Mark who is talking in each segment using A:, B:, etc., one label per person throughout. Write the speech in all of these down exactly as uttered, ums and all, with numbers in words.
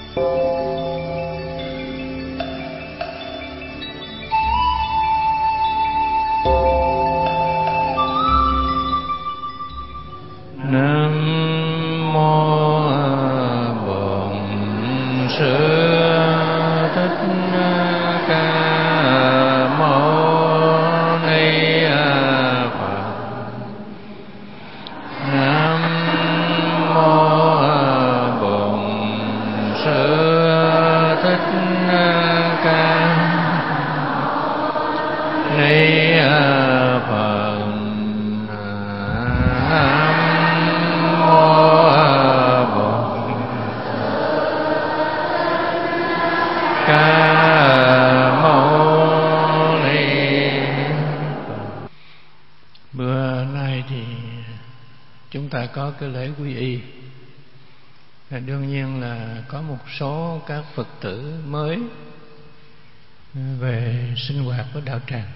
A: Có cái lễ quy y, đương nhiên là có một số các Phật tử mới về sinh hoạt của đạo tràng,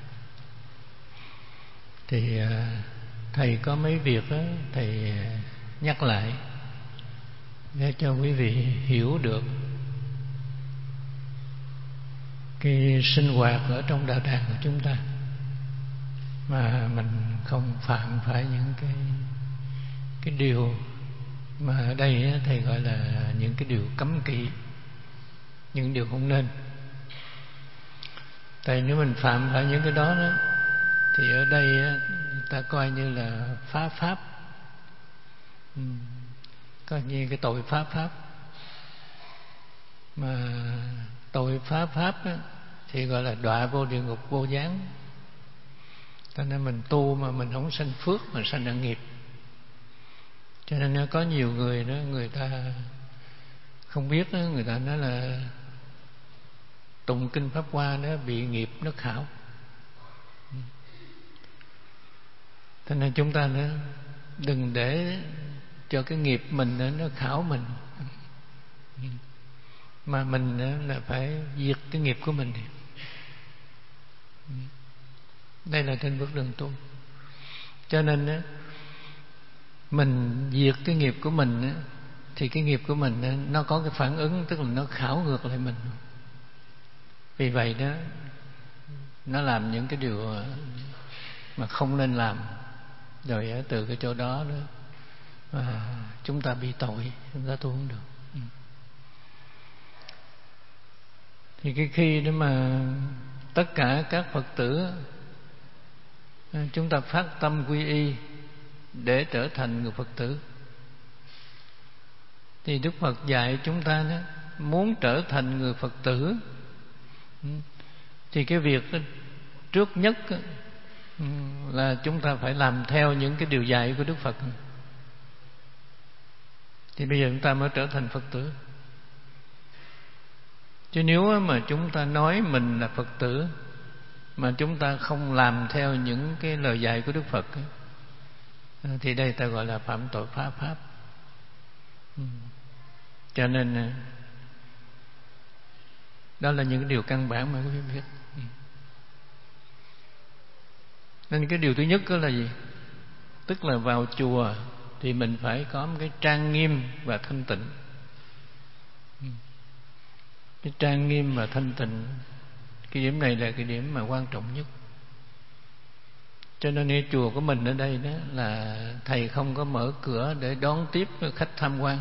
A: thì thầy có mấy việc đó, thầy nhắc lại để cho quý vị hiểu được cái sinh hoạt ở trong đạo tràng của chúng ta, mà mình không phạm phải những cái cái điều mà ở đây thầy gọi là những cái điều cấm kỵ, những điều không nên. Tại nếu mình phạm phải những cái đó đó thì ở đây người ta coi như là phá pháp, coi như cái tội phá pháp. Mà tội phá pháp thì gọi là đọa vô địa ngục vô gián. Cho nên mình tu mà mình không sanh phước mà sanh ở nghiệp. Cho nên có nhiều người đó, người ta không biết đó, người ta nói là tụng kinh Pháp Hoa nó bị nghiệp nó khảo. Cho nên chúng ta nó đừng để cho cái nghiệp mình đó, nó khảo mình, mà mình đó là phải diệt cái nghiệp của mình. Đây là trên bước đường tu. Cho nên đó, mình diệt cái nghiệp của mình á, thì cái nghiệp của mình á, nó có cái phản ứng, tức là nó khảo ngược lại mình. Vì vậy đó, nó làm những cái điều mà không nên làm, rồi từ cái chỗ đó đó mà chúng ta bị tội, chúng ta tu không được. Thì cái khi đó mà tất cả các Phật tử chúng ta phát tâm quy y để trở thành người Phật tử, thì Đức Phật dạy chúng ta đó, muốn trở thành người Phật tử thì cái việc trước nhất là chúng ta phải làm theo những cái điều dạy của Đức Phật. Thì bây giờ chúng ta mới trở thành Phật tử. Chứ nếu mà chúng ta nói mình là Phật tử mà chúng ta không làm theo những cái lời dạy của Đức Phật thì đây ta gọi là phạm tội phá pháp. Cho nên đó là những điều căn bản mà quý vị biết. Nên cái điều thứ nhất đó là gì? Tức là vào chùa thì mình phải có một cái trang nghiêm và thanh tịnh. Cái trang nghiêm và thanh tịnh, cái điểm này là cái điểm mà quan trọng nhất. Cho nên cái chùa của mình ở đây đó là thầy không có mở cửa để đón tiếp khách tham quan,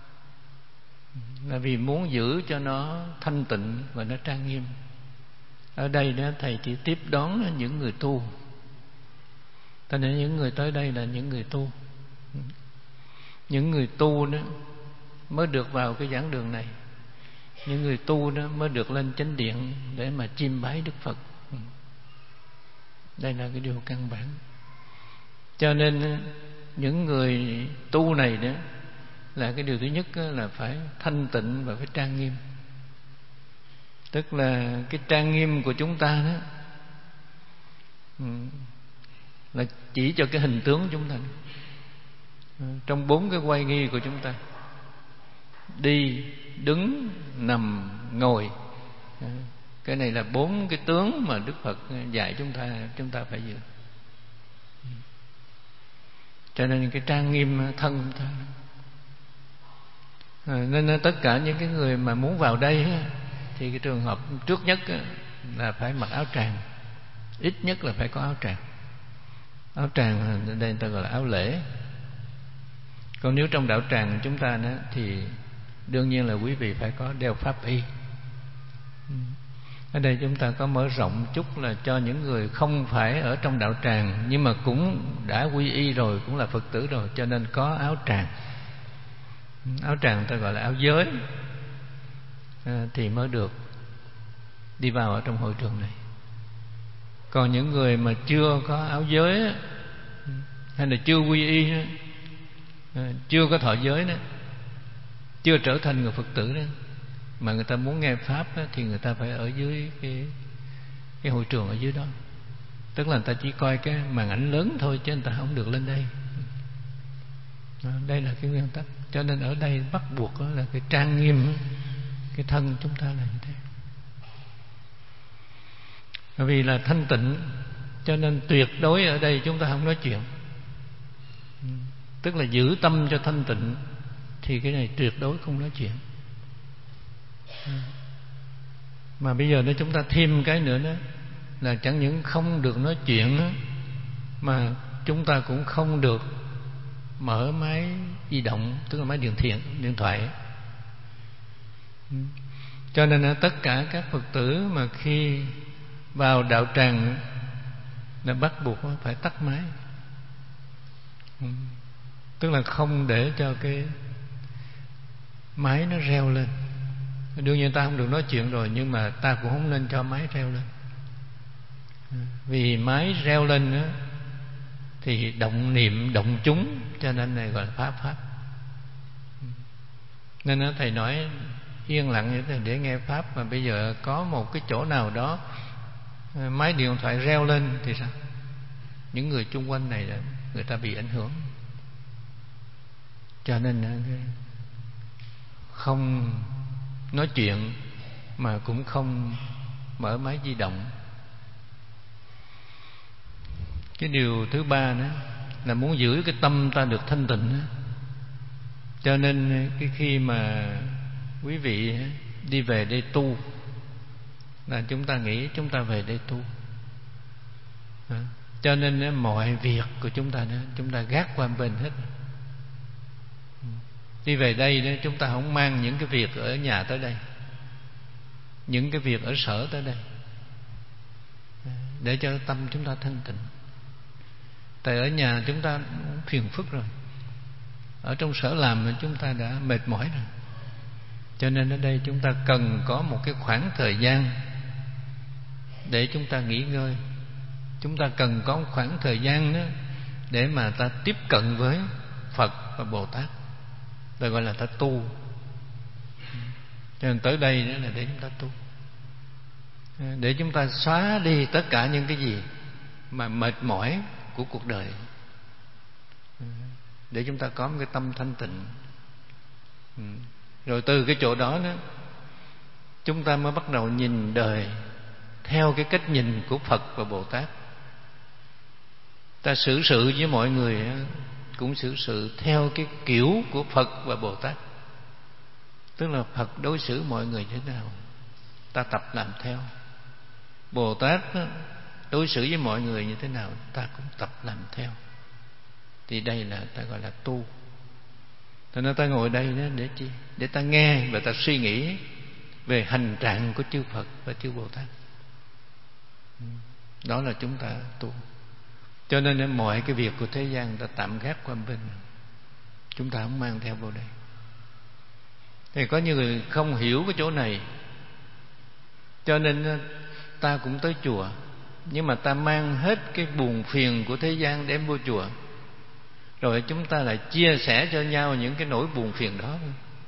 A: là vì muốn giữ cho nó thanh tịnh và nó trang nghiêm. Ở đây đó thầy chỉ tiếp đón những người tu. Cho nên những người tới đây là những người tu. Những người tu đó mới được vào cái giảng đường này. Những người tu đó mới được lên chánh điện để mà chiêm bái Đức Phật. Đây là cái điều căn bản. Cho nên những người tu này đó là cái điều thứ nhất là phải thanh tịnh và phải trang nghiêm. Tức là cái trang nghiêm của chúng ta đó là chỉ cho cái hình tướng của chúng ta. Trong bốn cái oai nghi của chúng ta: đi, đứng, nằm, ngồi. Cái này là bốn cái tướng mà Đức Phật dạy chúng ta chúng ta phải giữ. Cho nên cái trang nghiêm thân chúng ta. Nên tất cả những cái người mà muốn vào đây thì cái trường hợp trước nhất là phải mặc áo tràng, ít nhất là phải có áo tràng. Áo tràng đây người ta gọi là áo lễ. Còn nếu trong đạo tràng chúng ta đó, thì đương nhiên là quý vị phải có đeo pháp y. Ở đây chúng ta có mở rộng chút là cho những người không phải ở trong đạo tràng nhưng mà cũng đã quy y rồi, cũng là Phật tử rồi, cho nên có áo tràng. Áo tràng ta gọi là áo giới, à, thì mới được đi vào ở trong hội trường này. Còn những người mà chưa có áo giới hay là chưa quy y, chưa có thọ giới đó, chưa trở thành người Phật tử đó, mà người ta muốn nghe pháp đó, thì người ta phải ở dưới cái cái hội trường ở dưới đó. Tức là người ta chỉ coi cái màn ảnh lớn thôi, chứ người ta không được lên đây. Đó, đây là cái nguyên tắc. Cho nên ở đây bắt buộc là cái trang nghiêm cái thân chúng ta là như thế. Bởi vì là thanh tịnh, cho nên tuyệt đối ở đây chúng ta không nói chuyện. Tức là giữ tâm cho thanh tịnh, thì cái này tuyệt đối không nói chuyện. Mà bây giờ nếu chúng ta thêm cái nữa đó là chẳng những không được nói chuyện đó, mà chúng ta cũng không được mở máy di động, tức là máy điện thiện, điện thoại. Cho nên tất cả các Phật tử mà khi vào đạo tràng là bắt buộc phải tắt máy. Tức là không để cho cái máy nó reo lên. Đương nhiên ta không được nói chuyện rồi, nhưng mà ta cũng không nên cho máy reo lên. Vì máy reo lên đó, thì động niệm, động chúng, cho nên này gọi là pháp pháp. Nên đó, thầy nói yên lặng như thế để nghe pháp. Mà bây giờ có một cái chỗ nào đó máy điện thoại reo lên thì sao? Những người chung quanh này người ta bị ảnh hưởng. Cho nên không nói chuyện mà cũng không mở máy di động. Cái điều thứ ba đó là muốn giữ cái tâm ta được thanh tịnh đó. Cho nên cái khi mà quý vị đi về đây tu là chúng ta nghĩ chúng ta về đây tu. Cho nên mọi việc của chúng ta đó, chúng ta gác qua bên hết. Đi về đây đó, chúng ta không mang những cái việc ở nhà tới đây, những cái việc ở sở tới đây, để cho tâm chúng ta thanh tịnh. Tại ở nhà chúng ta phiền phức rồi, ở trong sở làm mà chúng ta đã mệt mỏi rồi. Cho nên ở đây chúng ta cần có một cái khoảng thời gian để chúng ta nghỉ ngơi. Chúng ta cần có một khoảng thời gian đó để mà ta tiếp cận với Phật và Bồ Tát, ta gọi là ta tu. Cho nên tới đây đó là để chúng ta tu, để chúng ta xóa đi tất cả những cái gì mà mệt mỏi của cuộc đời, để chúng ta có một cái tâm thanh tịnh. Rồi từ cái chỗ đó đó chúng ta mới bắt đầu nhìn đời theo cái cách nhìn của Phật và Bồ Tát. Ta xử sự với mọi người cũng xử sự theo cái kiểu của Phật và Bồ Tát. Tức là Phật đối xử mọi người thế nào, ta tập làm theo. Bồ Tát đối xử với mọi người như thế nào, ta cũng tập làm theo. Thì đây là ta gọi là tu. Cho nên ta ngồi đây đó để chi? Để ta nghe và ta suy nghĩ về hành trạng của chư Phật và chư Bồ Tát. Đó là chúng ta tu. Cho nên mọi cái việc của thế gian ta tạm gác qua bên, chúng ta không mang theo vào đây. Thì có những người không hiểu cái chỗ này, cho nên ta cũng tới chùa, nhưng mà ta mang hết cái buồn phiền của thế gian đem vô chùa, rồi chúng ta lại chia sẻ cho nhau những cái nỗi buồn phiền đó,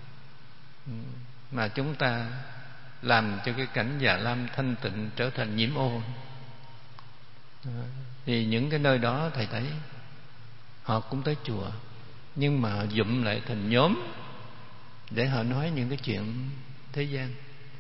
A: mà chúng ta làm cho cái cảnh Già Lam thanh tịnh trở thành nhiễm ô. Thì những cái nơi đó thầy thấy họ cũng tới chùa, nhưng mà dụm lại thành nhóm để họ nói những cái chuyện thế gian.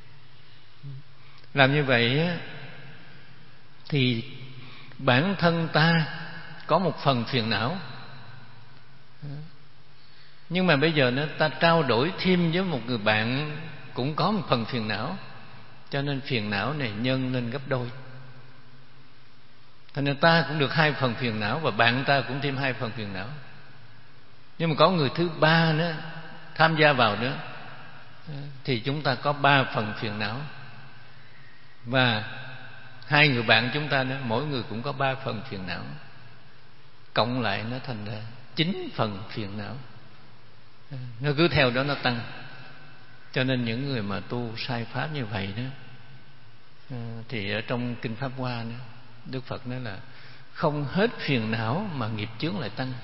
A: Làm như vậy thì bản thân ta có một phần phiền não, Nhưng mà bây giờ nó ta trao đổi thêm với một người bạn cũng có một phần phiền não, cho nên phiền não này nhân lên gấp đôi. Thành nên ta cũng được hai phần phiền não, và bạn ta cũng thêm hai phần phiền não. Nhưng mà có người thứ ba nữa tham gia vào nữa, thì chúng ta có ba phần phiền não. Và hai người bạn chúng ta nữa, mỗi người cũng có ba phần phiền não, cộng lại nó thành ra chín phần phiền não. Nó cứ theo đó nó tăng. Cho nên những người mà tu sai pháp như vậy đó, thì ở trong Kinh Pháp Hoa nữa, Đức Phật nói là không hết phiền não mà nghiệp chướng lại tăng.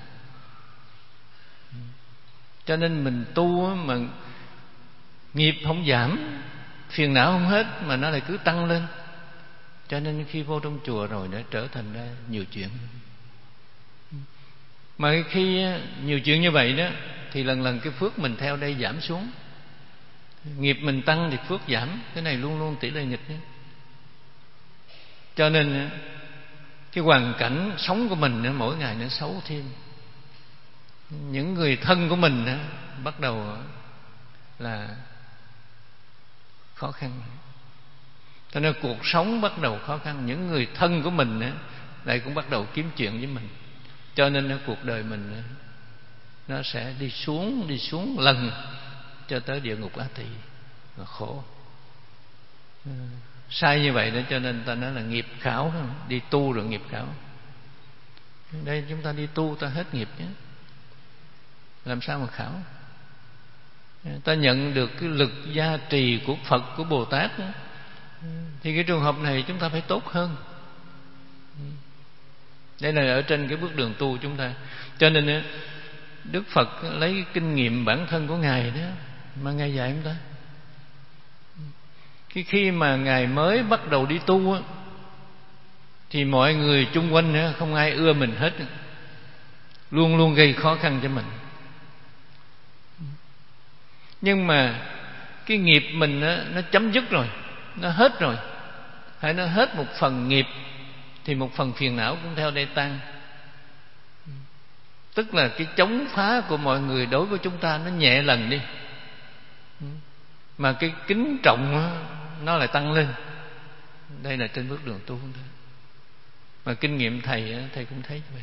A: Cho nên mình tu mà nghiệp không giảm, phiền não không hết, mà nó lại cứ tăng lên. Cho nên khi vô trong chùa rồi nó trở thành ra nhiều chuyện. Mà khi nhiều chuyện như vậy đó, thì lần lần cái phước mình theo đây giảm xuống. Nghiệp mình tăng thì phước giảm. Cái này luôn luôn tỷ lệ nghịch nữa. Cho nên cái hoàn cảnh sống của mình mỗi ngày nó xấu thêm. Những người thân của mình bắt đầu là khó khăn. Cho nên cuộc sống bắt đầu khó khăn. Những người thân của mình lại cũng bắt đầu kiếm chuyện với mình. Cho nên cuộc đời mình nó sẽ đi xuống, đi xuống lần cho tới địa ngục A Tỳ, là khổ. Sai như vậy đó, cho nên ta nói là nghiệp khảo. Đi tu rồi nghiệp khảo. Đây chúng ta đi tu ta hết nghiệp nhé, làm sao mà khảo? Ta nhận được cái lực gia trì của Phật, của Bồ Tát đó, thì cái trường hợp này chúng ta phải tốt hơn. Đây là ở trên cái bước đường tu chúng ta. Cho nên Đức Phật lấy cái kinh nghiệm bản thân của Ngài đó mà Ngài dạy chúng ta. Cái khi mà Ngài mới bắt đầu đi tu á, thì mọi người chung quanh nữa không ai ưa mình hết, luôn luôn gây khó khăn cho mình. Nhưng mà cái nghiệp mình đó, nó chấm dứt rồi, nó hết rồi, hay nó hết một phần nghiệp, thì một phần phiền não cũng theo đây tan. Tức là cái chống phá của mọi người đối với chúng ta nó nhẹ lần đi, mà cái kính trọng đó, nó lại tăng lên. Đây là trên bước đường tu thôi. Mà kinh nghiệm thầy, thầy cũng thấy như vậy.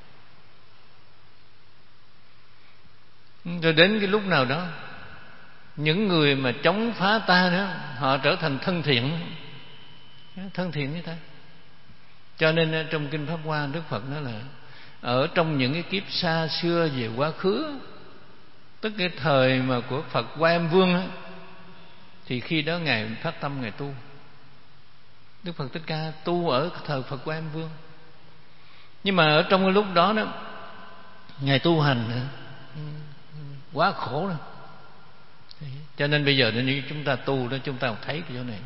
A: Rồi đến cái lúc nào đó, những người mà chống phá ta đó, họ trở thành thân thiện, thân thiện với ta. Cho nên trong Kinh Pháp Hoa, Đức Phật nói là ở trong những cái kiếp xa xưa về quá khứ, tức cái thời mà của Phật Quan Âm Vương đó, thì khi đó Ngài phát tâm Ngài tu. Đức Phật Thích Ca tu ở thời Phật Quan Âm Vương. Nhưng mà ở trong cái lúc đó đó, Ngài tu hành quá khổ rồi. Cho nên bây giờ nếu chúng ta tu đó, chúng ta thấy cái chỗ này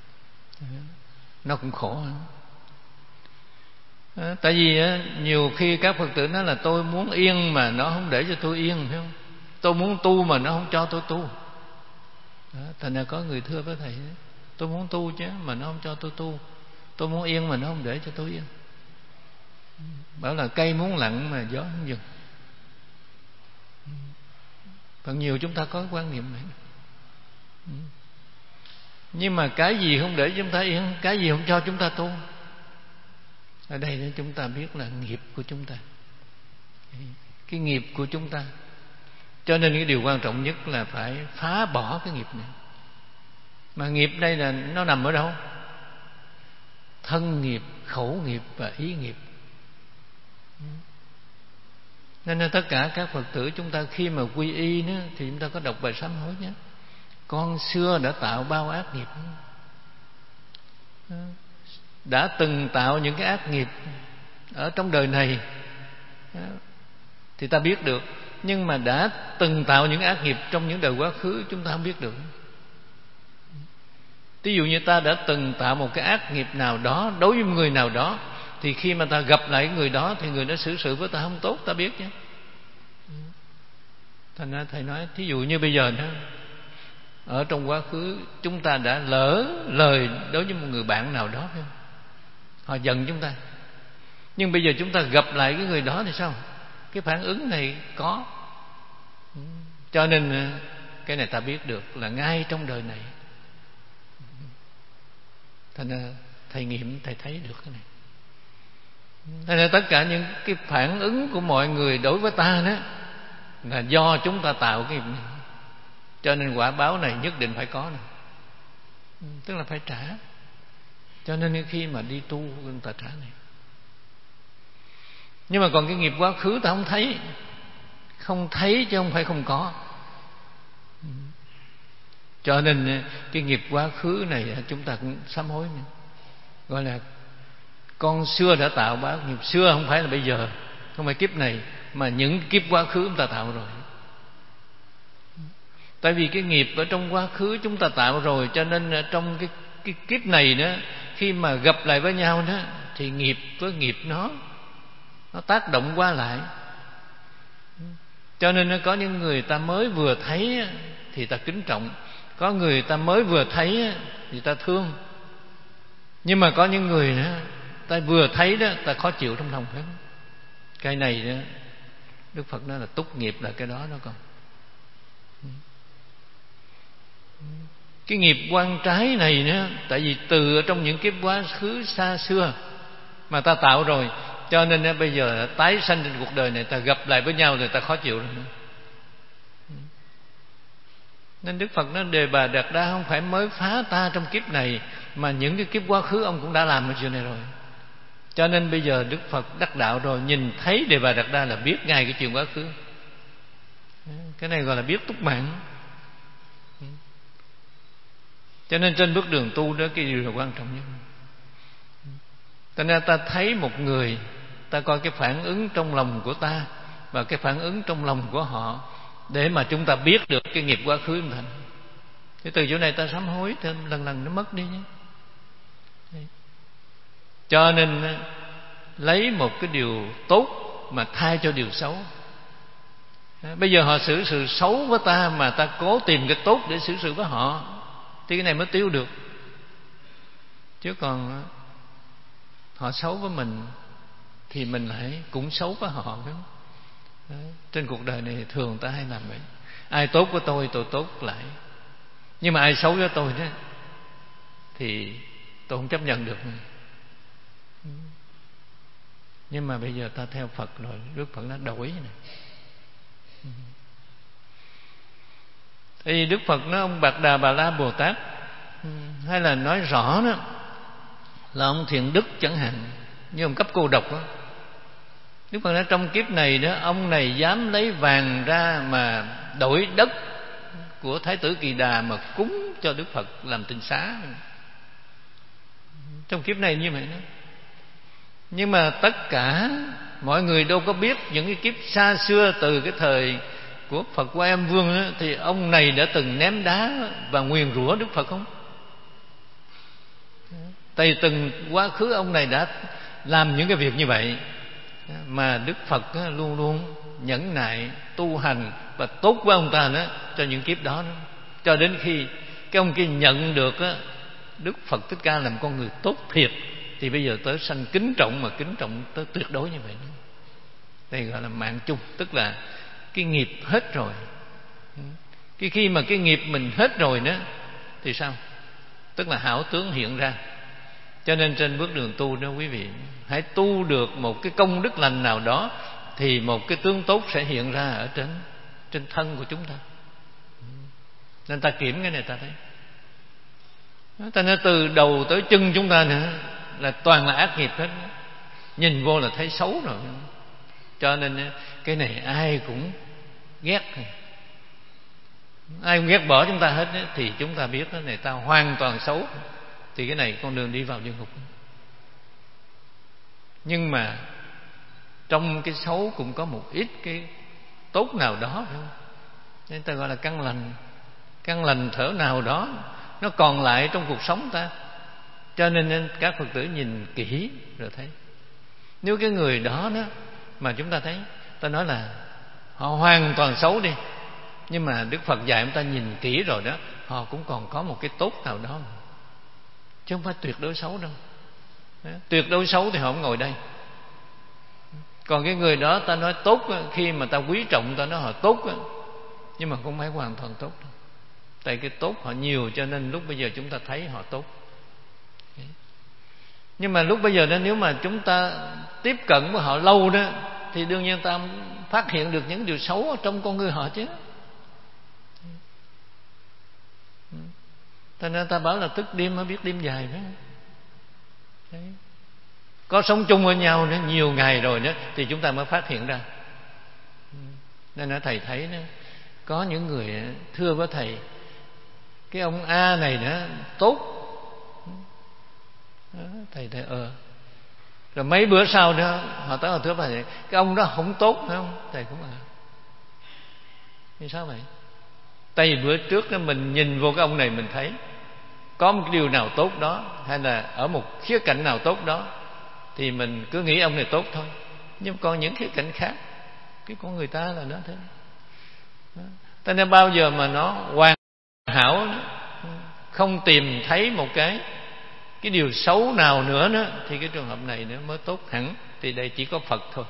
A: nó cũng khổ. Tại vì nhiều khi các Phật tử nói là tôi muốn yên mà nó không để cho tôi yên, phải không? Tôi muốn tu mà nó không cho tôi tu. Thành ra có người thưa với thầy, tôi muốn tu chứ mà nó không cho tôi tu. Tôi muốn yên mà nó không để cho tôi yên. Bảo là cây muốn lặng mà gió không dừng. Phần nhiều chúng ta có quan niệm này. Nhưng mà cái gì không để chúng ta yên, cái gì không cho chúng ta tu. Ở đây chúng ta biết là nghiệp của chúng ta, cái nghiệp của chúng ta. Cho nên cái điều quan trọng nhất là phải phá bỏ cái nghiệp này. Mà nghiệp đây là nó nằm ở đâu? Thân nghiệp, khẩu nghiệp và ý nghiệp. Nên là tất cả các Phật tử chúng ta khi mà quy y nữa, thì chúng ta có đọc bài sám hối nhé. Con xưa đã tạo bao ác nghiệp, đã từng tạo những cái ác nghiệp ở trong đời này thì ta biết được. Nhưng mà đã từng tạo những ác nghiệp trong những đời quá khứ, chúng ta không biết được. Ví dụ như ta đã từng tạo một cái ác nghiệp nào đó đối với người nào đó, thì khi mà ta gặp lại người đó thì người đó xử sự với ta không tốt, ta biết chứ. Thành ra thầy nói, thí dụ như bây giờ đó, ở trong quá khứ chúng ta đã lỡ lời đối với một người bạn nào đó, phải không? Họ giận chúng ta. Nhưng bây giờ chúng ta gặp lại cái người đó thì sao? Cái phản ứng này có. Cho nên cái này ta biết được là ngay trong đời này. Thành ra thầy nghiệm, thầy thấy được cái này. Thành ra tất cả những cái phản ứng của mọi người đối với ta đó là do chúng ta tạo cái nghiệp này. Cho nên quả báo này nhất định phải có này. Tức là phải trả. Cho nên khi mà đi tu người ta trả này. Nhưng mà còn cái nghiệp quá khứ ta không thấy. Không thấy chứ không phải không có. Cho nên cái nghiệp quá khứ này chúng ta cũng sám hối nữa. Gọi là con xưa đã tạo báo. Nghiệp xưa không phải là bây giờ, không phải kiếp này, mà những kiếp quá khứ chúng ta tạo rồi. Tại vì cái nghiệp ở trong quá khứ chúng ta tạo rồi, cho nên trong cái, cái kiếp này đó, khi mà gặp lại với nhau đó, thì nghiệp với nghiệp nó nó tác động qua lại. Cho nên nó có những người ta mới vừa thấy thì ta kính trọng, có người ta mới vừa thấy thì ta thương. Nhưng mà có những người đó, ta vừa thấy đó, ta khó chịu trong lòng hết. Cái này đó, Đức Phật nói là túc nghiệp là cái đó nó còn. Cái nghiệp quan trái này nữa, tại vì từ ở trong những kiếp quá khứ xa xưa mà ta tạo rồi, cho nên bây giờ tái sanh trên cuộc đời này, ta gặp lại với nhau rồi ta khó chịu rồi nữa. Nên Đức Phật nói Đề Bà Đạt Đa không phải mới phá ta trong kiếp này, mà những cái kiếp quá khứ ông cũng đã làm cái chuyện này rồi. Cho nên bây giờ Đức Phật đắc đạo rồi, nhìn thấy Đề Bà Đạt Đa là biết ngay cái chuyện quá khứ. Cái này gọi là biết túc mạng. Cho nên trên bước đường tu đó, cái điều là quan trọng nhất. Cho nên ta thấy một người, ta coi cái phản ứng trong lòng của ta và cái phản ứng trong lòng của họ, để mà chúng ta biết được cái nghiệp quá khứ mình thành. Thế từ chỗ này ta sám hối thêm lần lần nó mất đi nhé. Cho nên lấy một cái điều tốt mà thay cho điều xấu. Bây giờ họ xử sự xấu với ta, mà ta cố tìm cái tốt để xử sự với họ, thì cái này mới tiêu được. Chứ còn họ xấu với mình thì mình lại cũng xấu với họ. Trên cuộc đời này thường ta hay làm vậy. Ai tốt với tôi, tôi tốt lại. Nhưng mà ai xấu với tôi đó thì tôi không chấp nhận được. Nhưng mà bây giờ ta theo Phật rồi, Đức Phật nó đổi này. Thì Đức Phật nói ông Bạc Đà Bà La Bồ Tát, hay là nói rõ đó là ông Thiện Đức chẳng hạn, như ông Cấp Cô Độc đó. Đức Phật nói trong kiếp này đó, ông này dám lấy vàng ra mà đổi đất của Thái tử Kỳ Đà mà cúng cho Đức Phật làm tịnh xá. Trong kiếp này như vậy đó. Nhưng mà tất cả mọi người đâu có biết những cái kiếp xa xưa, từ cái thời của Phật Quan Âm Vương đó, thì ông này đã từng ném đá và nguyền rủa Đức Phật không? Tại từng quá khứ ông này đã làm những cái việc như vậy, mà Đức Phật luôn luôn nhẫn nại tu hành và tốt với ông ta đó, cho những kiếp đó, đó. Cho đến khi cái ông kia nhận được đó, Đức Phật Thích Ca làm con người tốt thiệt, thì bây giờ tới sanh kính trọng, mà kính trọng tới tuyệt đối như vậy đó. Đây gọi là mạng chung, tức là cái nghiệp hết rồi. Cái khi mà cái nghiệp mình hết rồi đó thì sao? Tức là hảo tướng hiện ra. Cho nên trên bước đường tu đó quý vị, hãy tu được một cái công đức lành nào đó, thì một cái tướng tốt sẽ hiện ra ở trên trên thân của chúng ta. Nên ta kiểm cái này ta thấy, ta nói từ đầu tới chân chúng ta nữa là toàn là ác nghiệp hết, nhìn vô là thấy xấu rồi. Cho nên cái này ai cũng ghét, ai cũng ghét bỏ chúng ta hết, thì chúng ta biết cái này ta hoàn toàn xấu, thì cái này con đường đi vào địa ngục. Nhưng mà trong cái xấu cũng có một ít cái tốt nào đó, phải không? Nên ta gọi là căn lành, căn lành thở nào đó nó còn lại trong cuộc sống ta. Cho nên các Phật tử nhìn kỹ rồi thấy, nếu cái người đó đó mà chúng ta thấy, ta nói là họ hoàn toàn xấu đi, nhưng mà Đức Phật dạy chúng ta nhìn kỹ rồi đó, họ cũng còn có một cái tốt nào đó, chứ không phải tuyệt đối xấu đâu. Tuyệt đối xấu thì họ không ngồi đây. Còn cái người đó ta nói tốt, khi mà ta quý trọng ta nói họ tốt, nhưng mà không phải hoàn toàn tốt đâu. Tại cái tốt họ nhiều cho nên lúc bây giờ chúng ta thấy họ tốt. Nhưng mà lúc bây giờ đó, nếu mà chúng ta tiếp cận với họ lâu đó, thì đương nhiên ta phát hiện được những điều xấu ở trong con người họ chứ. Cho nên ta bảo là thức đêm mới biết đêm dài phải không? Đấy. Có sống chung với nhau nữa nhiều ngày rồi đó thì chúng ta mới phát hiện ra. Nên là thầy thấy đó, có những người thưa với thầy, cái ông A này đó tốt. Đó, thầy thầy ờ rồi mấy bữa sau đó họ tới họ thưa thầy, cái ông đó không tốt phải không? Thầy cũng à vì sao vậy? Tại vì bữa trước đó mình nhìn vô cái ông này mình thấy có một cái điều nào tốt đó, hay là ở một khía cạnh nào tốt đó, thì mình cứ nghĩ ông này tốt thôi. Nhưng còn những khía cạnh khác, cái con người ta là nó thế. Cho nên bao giờ mà nó hoàn hảo, không tìm thấy một cái cái điều xấu nào nữa nữa, thì cái trường hợp này nó mới tốt hẳn. Thì đây chỉ có Phật thôi.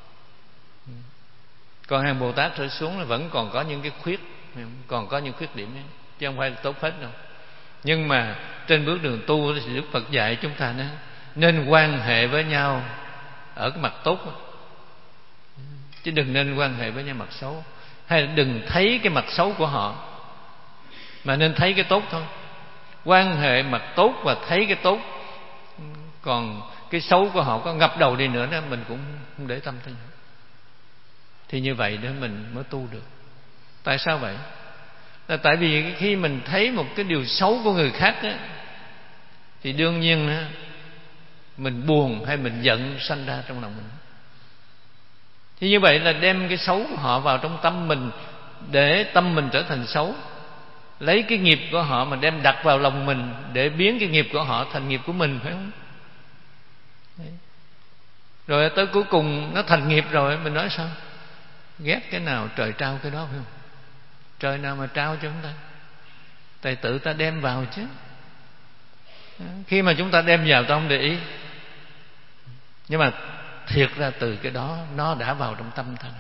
A: Còn hàng Bồ Tát trở xuống là vẫn còn có những cái khuyết, còn có những khuyết điểm ấy, chứ không phải là tốt hết đâu. Nhưng mà trên bước đường tu thì Đức Phật dạy chúng ta đó, nên quan hệ với nhau ở cái mặt tốt, chứ đừng nên quan hệ với nhau mặt xấu. Hay là đừng thấy cái mặt xấu của họ, mà nên thấy cái tốt thôi. Quan hệ mặt tốt và thấy cái tốt, còn cái xấu của họ có ngập đầu đi nữa đó, mình cũng không để tâm tới. Thì như vậy đó mình mới tu được. Tại sao vậy? Là tại vì khi mình thấy một cái điều xấu của người khác đó, thì đương nhiên đó, mình buồn hay mình giận sanh ra trong lòng mình. Thì như vậy là đem cái xấu của họ vào trong tâm mình, để tâm mình trở thành xấu. Lấy cái nghiệp của họ mà đem đặt vào lòng mình, để biến cái nghiệp của họ thành nghiệp của mình, phải không? Đấy. Rồi tới cuối cùng nó thành nghiệp rồi, mình nói sao? Ghét cái nào trời trao cái đó, phải không? Trời nào mà trao cho chúng ta? Tại tự ta đem vào chứ. Khi mà chúng ta đem vào ta không để ý, nhưng mà thiệt ra từ cái đó nó đã vào trong tâm ta.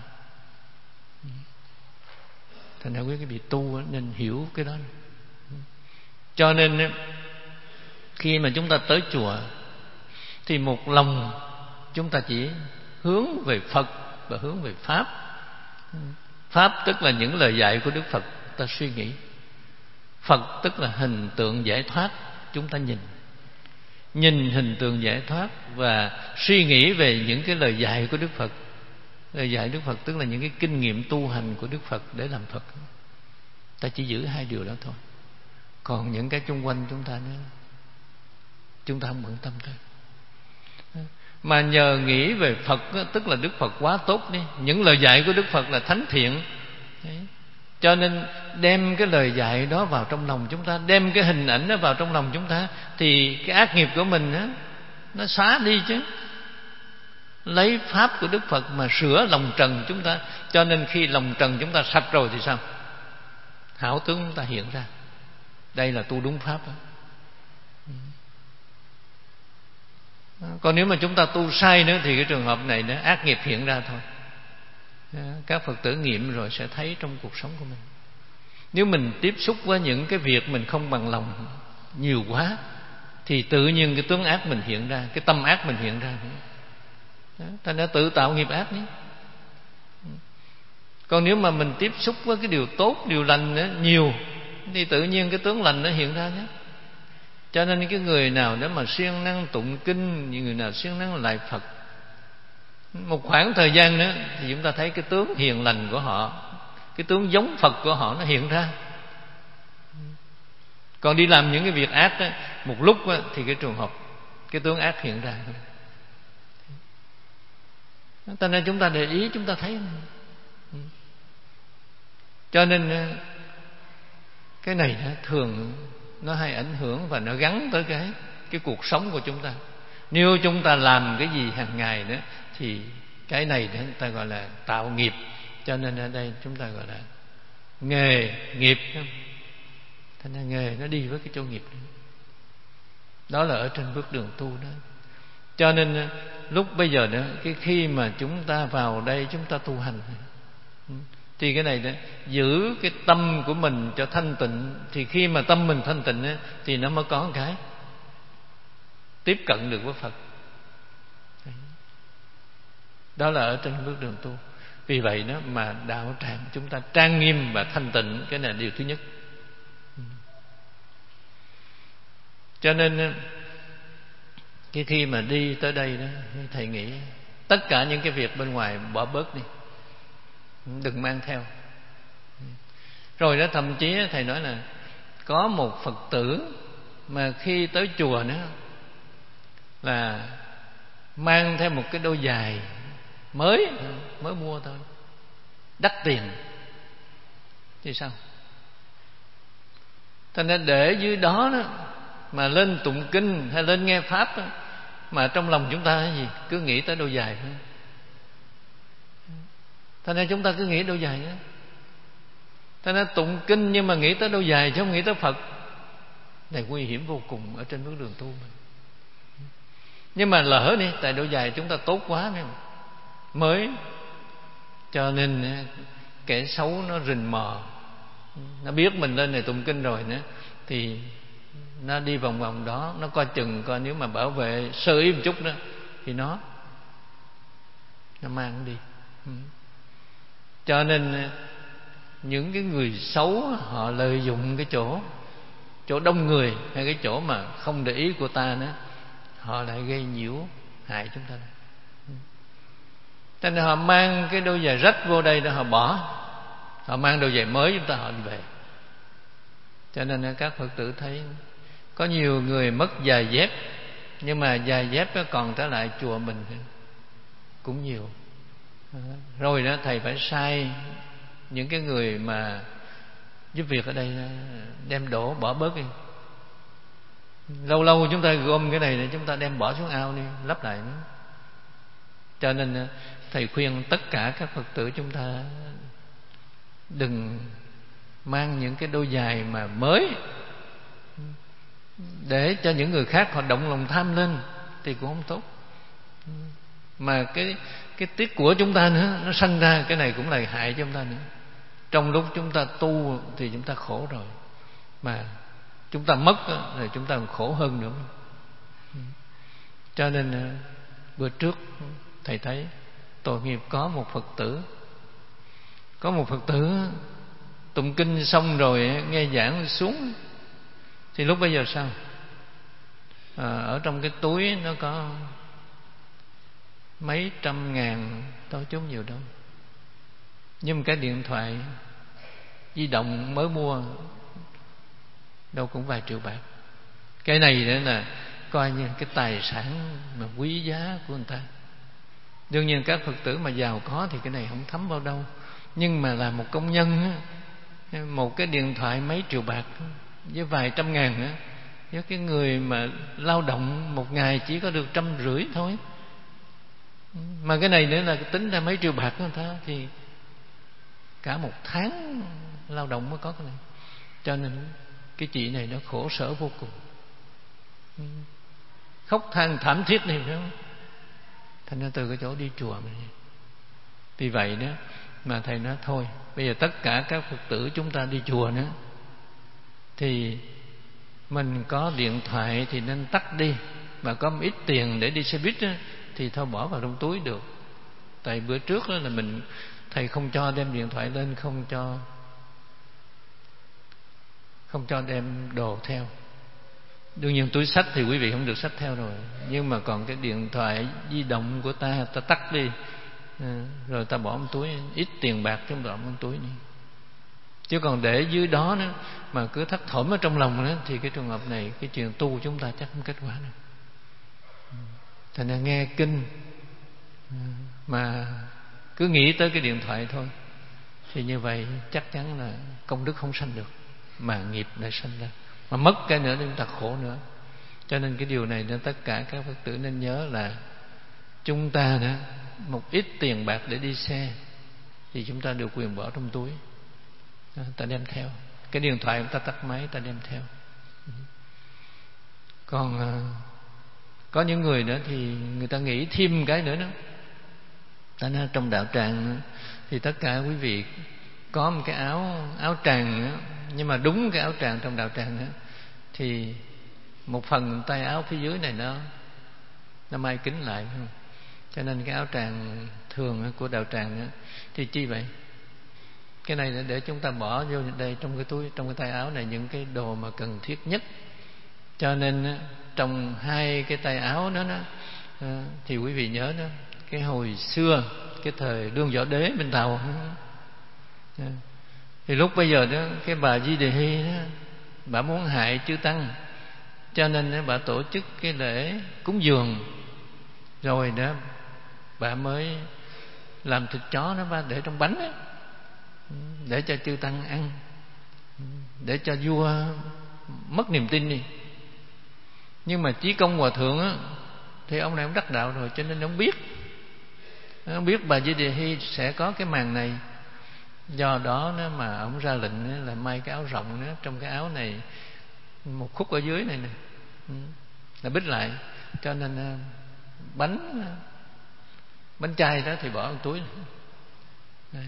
A: Thành ra quý cái vị tu nên hiểu cái đó. Cho nên khi mà chúng ta tới chùa thì một lòng chúng ta chỉ hướng về Phật và hướng về Pháp. Pháp tức là những lời dạy của Đức Phật ta suy nghĩ. Phật tức là hình tượng giải thoát chúng ta nhìn. Nhìn hình tượng giải thoát và suy nghĩ về những cái lời dạy của Đức Phật. Lời dạy Đức Phật tức là những cái kinh nghiệm tu hành của Đức Phật để làm Phật. Ta chỉ giữ hai điều đó thôi. Còn những cái chung quanh chúng ta nữa, chúng ta không bận tâm tới. Mà nhờ nghĩ về Phật, tức là Đức Phật quá tốt đi, những lời dạy của Đức Phật là thánh thiện. Đấy. Cho nên đem cái lời dạy đó vào trong lòng chúng ta, đem cái hình ảnh đó vào trong lòng chúng ta, thì cái ác nghiệp của mình đó, nó xóa đi chứ. Lấy pháp của Đức Phật mà sửa lòng trần chúng ta. Cho nên khi lòng trần chúng ta sạch rồi thì sao? Hảo tướng chúng ta hiện ra. Đây là tu đúng pháp đó. Còn nếu mà chúng ta tu sai nữa thì cái trường hợp này nó ác nghiệp hiện ra thôi. Các Phật tử nghiệm rồi sẽ thấy trong cuộc sống của mình. Nếu mình tiếp xúc với những cái việc mình không bằng lòng nhiều quá, thì tự nhiên cái tướng ác mình hiện ra, cái tâm ác mình hiện ra. Ta đã tự tạo nghiệp ác nhé. Còn nếu mà mình tiếp xúc với cái điều tốt, điều lành nữa, nhiều, thì tự nhiên cái tướng lành nó hiện ra nhé. Cho nên cái người nào đó mà siêng năng tụng kinh, những người nào siêng năng lại Phật, một khoảng thời gian nữa thì chúng ta thấy cái tướng hiền lành của họ, cái tướng giống Phật của họ nó hiện ra. Còn đi làm những cái việc ác đó, một lúc đó, thì cái trường hợp cái tướng ác hiện ra. Cho nên chúng ta để ý, chúng ta thấy. Cho nên cái này thường nó hay ảnh hưởng và nó gắn tới cái cái cuộc sống của chúng ta. Nếu chúng ta làm cái gì hàng ngày nữa thì cái này đó người ta gọi là tạo nghiệp. Cho nên ở đây chúng ta gọi là nghề nghiệp. Thế nên nghề nó đi với cái chỗ nghiệp đó. Đó là ở trên bước đường tu đó. Cho nên lúc bây giờ đó, cái khi mà chúng ta vào đây chúng ta tu hành Thì cái này đó, giữ cái tâm của mình cho thanh tịnh. Thì khi mà tâm mình thanh tịnh á, thì nó mới có một cái tiếp cận được với Phật. Đó là ở trên bước đường tu. Vì vậy đó mà đạo tràng chúng ta trang nghiêm và thanh tịnh, cái này là điều thứ nhất. Cho nên cái khi mà đi tới đây đó, thầy nghĩ tất cả những cái việc bên ngoài bỏ bớt đi, đừng mang theo. Rồi đó, thậm chí thầy nói là có một Phật tử mà khi tới chùa nữa là mang theo một cái đôi giày mới mới mua thôi, đắt tiền thì sao? Thành ra để dưới đó đó mà lên tụng kinh hay lên nghe pháp đó, mà trong lòng chúng ta cái gì cứ nghĩ tới đôi giày thôi. Thành ra chúng ta cứ nghĩ đôi giày đó. Thành ra tụng kinh nhưng mà nghĩ tới đôi giày chứ không nghĩ tới Phật. Này nguy hiểm vô cùng ở trên bước đường tu mình. Nhưng mà lỡ đi, tại đôi giày chúng ta tốt quá phải không? Mới, cho nên kẻ xấu nó rình mò, nó biết mình lên này tụng kinh rồi nữa, thì nó đi vòng vòng đó, nó coi chừng coi nếu mà bảo vệ sơ ý một chút nữa thì nó nó mang đi. Cho nên những cái người xấu họ lợi dụng cái chỗ chỗ đông người hay cái chỗ mà không để ý của ta nữa, họ lại gây nhiễu hại chúng ta. Cho nên họ mang cái đôi giày rách vô đây để họ bỏ, họ mang đôi giày mới chúng ta họ đi về. Cho nên các Phật tử thấy có nhiều người mất giày dép, nhưng mà giày dép còn trở lại chùa mình cũng nhiều. Rồi đó thầy phải sai những cái người mà giúp việc ở đây đem đổ bỏ bớt đi. Lâu lâu chúng ta gom cái này để chúng ta đem bỏ xuống ao đi, lấp lại nữa. Cho nên thầy khuyên tất cả các Phật tử chúng ta đừng mang những cái đôi giày mà mới, để cho những người khác họ động lòng tham lên thì cũng không tốt. Mà cái cái tiếc của chúng ta nữa, nó sanh ra cái này cũng là hại cho chúng ta nữa. Trong lúc chúng ta tu thì chúng ta khổ rồi, mà chúng ta mất thì chúng ta còn khổ hơn nữa. Cho nên bữa trước thầy thấy tội nghiệp có một Phật tử, có một Phật tử tụng kinh xong rồi nghe giảng xuống, thì lúc bây giờ sao? À, ở trong cái túi nó có mấy trăm ngàn, tôi chút nhiều đâu, nhưng cái điện thoại di động mới mua đâu cũng vài triệu bạc. Cái này nữa là coi như cái tài sản mà quý giá của người ta. Đương nhiên các Phật tử mà giàu có thì cái này không thấm vào đâu, nhưng mà là một công nhân, một cái điện thoại mấy triệu bạc với vài trăm ngàn nữa, với cái người mà lao động một ngày chỉ có được trăm rưỡi thôi, mà cái này nữa là tính ra mấy triệu bạc của người ta, thì cả một tháng lao động mới có cái này. Cho nên cái chị này nó khổ sở vô cùng, khóc than thảm thiết này phải không? Thành ra từ cái chỗ đi chùa mình. Vì vậy đó mà thầy nói thôi, bây giờ tất cả các Phật tử chúng ta đi chùa nữa thì mình có điện thoại thì nên tắt đi, mà có một ít tiền để đi xe buýt đó, thì thôi bỏ vào trong túi được. Tại bữa trước đó là mình thầy không cho đem điện thoại lên, không cho không cho đem đồ theo. Đương nhiên túi xách thì quý vị không được xách theo rồi, nhưng mà còn cái điện thoại di động của ta ta tắt đi, rồi ta bỏ trong túi, ít tiền bạc trong đó trong túi đi. Chứ còn để dưới đó nữa mà cứ thất thỏm ở trong lòng nữa, thì cái trường hợp này cái chuyện tu của chúng ta chắc không kết quả nữa. Thành ra nghe kinh mà cứ nghĩ tới cái điện thoại thôi, thì như vậy chắc chắn là công đức không sanh được, mà nghiệp lại sanh ra, mà mất cái nữa thì chúng ta khổ nữa. Cho nên cái điều này nên tất cả các Phật tử nên nhớ là chúng ta đó, một ít tiền bạc để đi xe thì chúng ta được quyền bỏ trong túi, ta đem theo. Cái điện thoại chúng ta tắt máy, ta đem theo. Còn có những người nữa thì người ta nghĩ thêm cái nữa đó. Ta nói trong đạo tràng thì tất cả quý vị có một cái áo áo tràng đó, nhưng mà đúng cái áo tràng trong đạo tràng đó, thì một phần tay áo phía dưới này nó nó may kín lại, cho nên cái áo tràng thường của đạo tràng đó, thì chi vậy? Cái này là để chúng ta bỏ vô đây trong cái túi, trong cái tay áo này những cái đồ mà cần thiết nhất. Cho nên trong hai cái tay áo đó, đó thì quý vị nhớ đó, cái hồi xưa cái thời Lương Võ Đế bên Tàu đó, thì lúc bây giờ đó cái bà Di Đề Hy đó, bà muốn hại chư tăng, cho nên bà tổ chức cái lễ cúng dường, rồi đó bà mới làm thịt chó nó bà để trong bánh đó, để cho chư tăng ăn, để cho vua mất niềm tin đi. Nhưng mà Chí Công Hòa Thượng á, thì ông này ông đắc đạo rồi, cho nên ông biết ông biết bà Di Đề Hy sẽ có cái màn này. Do đó nó mà ông ra lệnh là may cái áo rộng đó, trong cái áo này một khúc ở dưới này nè là bít lại, cho nên bánh bánh chay đó thì bỏ trong túi này.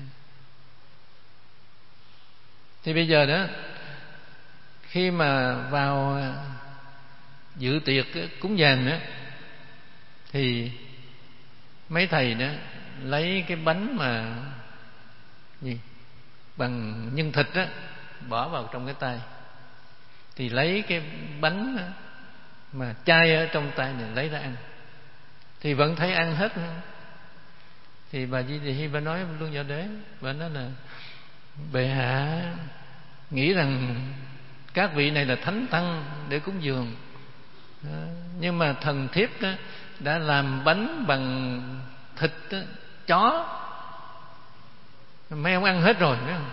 A: Thì bây giờ đó khi mà vào dự tiệc cúng dường đó, thì mấy thầy đó lấy cái bánh mà gì bằng nhân thịt đó bỏ vào trong cái tay, thì lấy cái bánh mà chay ở trong tay này lấy ra ăn, thì vẫn thấy ăn hết. Thì bà Di Đề Hy bà nói Lương Võ Đế, bà nói là bệ hạ nghĩ rằng các vị này là thánh tăng để cúng dường, nhưng mà thần thiếp đó đã làm bánh bằng thịt đó, chó, mấy ông ăn hết rồi, phải không?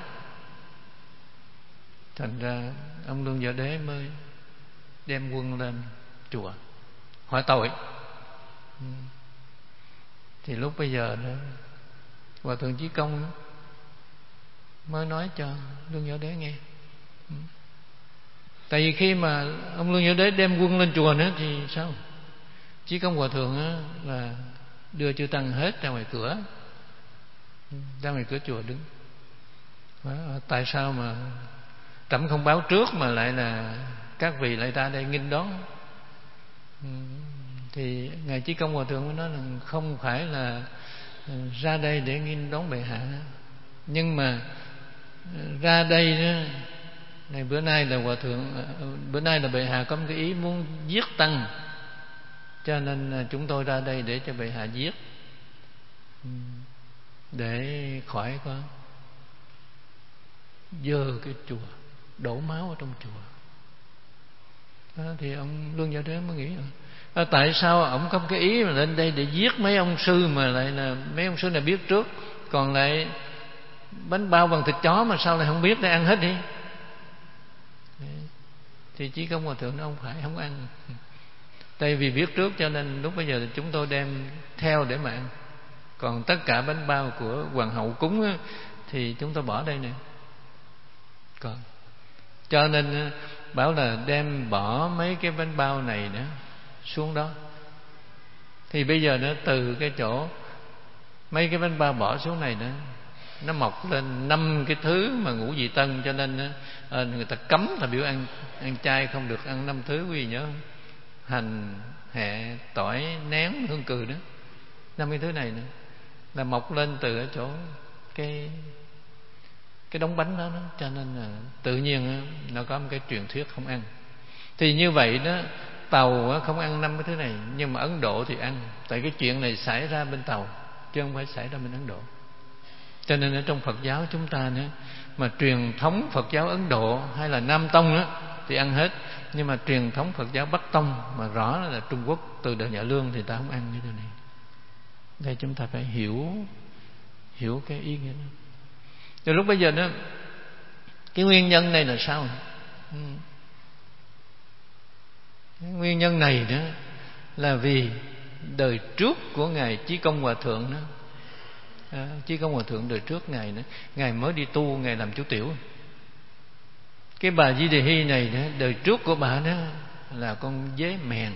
A: Thành ra ông Lương Võ Đế mới đem quân lên chùa hỏi tội. Thì lúc bây giờ đó Hòa Thượng Chí Công mới nói cho Lương Võ Đế nghe. Tại vì khi mà ông Lương Võ Đế đem quân lên chùa nữa thì sao? Chí Công Hòa Thượng á, là đưa chư tăng hết ra ngoài cửa, ra ngoài cửa chùa đứng. Đó, tại sao mà trẫm không báo trước mà lại là các vị lại ra đây nghinh đón? Thì ngài Chí Công Hòa Thượng mới nói là không phải là ra đây để nghinh đón bệ hạ, nhưng mà ra đây đó, này bữa nay là Hòa Thượng, bữa nay là bệ hạ có một cái ý muốn giết tăng, cho nên chúng tôi ra đây để cho bệ hạ giết, để khỏi có dơ cái chùa, đổ máu ở trong chùa. Đó, thì ông Lương Võ Đế mới nghĩ à, tại sao ông có cái ý mà lên đây để giết mấy ông sư, mà lại là mấy ông sư này biết trước, còn lại bánh bao bằng thịt chó mà sao lại không biết để ăn hết đi. Thì Chí Công Hòa Thượng nó không phải không ăn, tại vì biết trước cho nên lúc bây giờ chúng tôi đem theo để mà ăn, còn tất cả bánh bao của hoàng hậu cúng á, thì chúng tôi bỏ đây nè. Còn cho nên bảo là đem bỏ mấy cái bánh bao này nữa xuống đó. Thì bây giờ nó từ cái chỗ mấy cái bánh bao bỏ xuống này nữa, nó mọc lên năm cái thứ mà ngũ vị tân, cho nên à, người ta cấm là biểu ăn ăn chay không được ăn năm thứ, quý vị nhớ không? Hành, hẹ, tỏi, nén, hương cừ đó, năm cái thứ này nữa là mọc lên từ ở chỗ cái cái đống bánh đó, đó. Cho nên là tự nhiên nó có một cái truyền thuyết không ăn. Thì như vậy đó, Tàu không ăn năm cái thứ này, nhưng mà Ấn Độ thì ăn. Tại cái chuyện này xảy ra bên Tàu chứ không phải xảy ra bên Ấn Độ. Cho nên ở trong Phật giáo chúng ta nữa, mà truyền thống Phật giáo Ấn Độ hay là Nam Tông đó, thì ăn hết. Nhưng mà truyền thống Phật giáo Bắc Tông mà rõ là Trung Quốc từ đời Nhà Lương thì ta không ăn cái điều này. Đây chúng ta phải hiểu hiểu cái ý nghĩa đó. Từ lúc bây giờ đó, cái nguyên nhân này là sao? Ừ. Cái nguyên nhân này đó là vì đời trước của ngài Chí Công Hòa Thượng đó. À, Chí Công Hòa Thượng đời trước ngài đó, ngài mới đi tu, ngài làm chú tiểu. Cái bà Di Đề Hy này đó, đời trước của bà đó là con dế mèn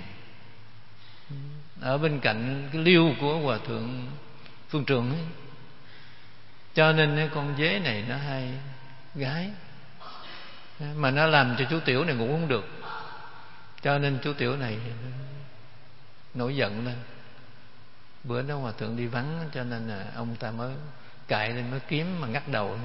A: ở bên cạnh cái liêu của Hòa Thượng Phương Trường ấy. Cho nên con dế này nó hay gái, mà nó làm cho chú Tiểu này ngủ không được. Cho nên chú Tiểu này nổi giận lên. Bữa đó hòa thượng đi vắng, cho nên là ông ta mới cạy lên, mới kiếm mà ngắt đầu.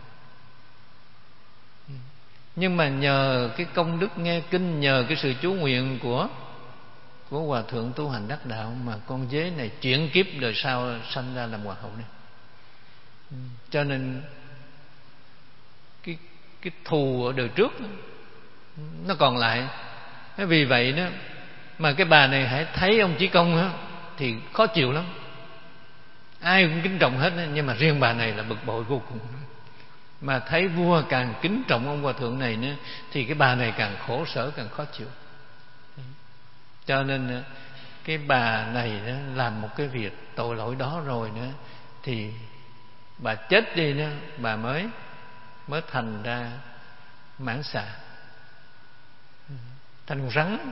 A: Nhưng mà nhờ cái công đức nghe kinh, nhờ cái sự chú nguyện của của hòa thượng tu hành đắc đạo, mà con dế này chuyển kiếp đời sau sanh ra làm hoàng hậu này. Cho nên cái cái thù ở đời trước nó còn lại. Vì vậy đó mà cái bà này hãy thấy ông Chí Công đó, thì khó chịu lắm. Ai cũng kính trọng hết, nhưng mà riêng bà này là bực bội vô cùng. Mà thấy vua càng kính trọng ông hòa thượng này nữa, thì cái bà này càng khổ sở, càng khó chịu. Cho nên cái bà này đó, làm một cái việc tội lỗi đó rồi nữa, thì bà chết đi nữa, bà mới mới thành ra mãng xà, thành con rắn.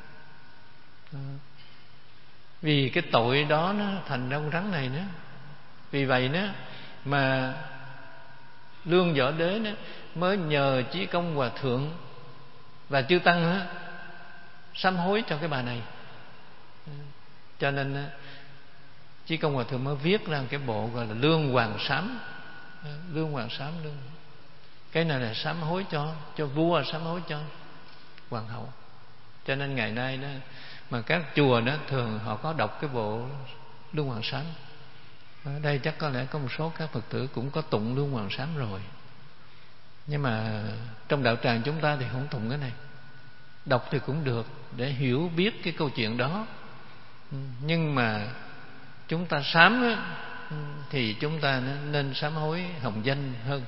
A: Vì cái tội đó nó thành ra con rắn này nữa. Vì vậy đó mà Lương Võ Đế đó mới nhờ Chí Công hòa thượng và chư tăng đó sám hối cho cái bà này. Cho nên Chí Công hòa thượng mới viết ra cái bộ gọi là Lương Hoàng Sám. Lương Hoàng Sám lương. Cái này là sám hối cho cho vua, sám hối cho hoàng hậu. Cho nên ngày nay đó mà các chùa đó thường họ có đọc cái bộ Lương Hoàng Sám. Ở đây chắc có lẽ có một số các Phật tử cũng có tụng Lương Hoàng Sám rồi, nhưng mà trong đạo tràng chúng ta thì không tụng cái này. Đọc thì cũng được để hiểu biết cái câu chuyện đó, nhưng mà chúng ta sám á, thì chúng ta nên sám hối hồng danh hơn.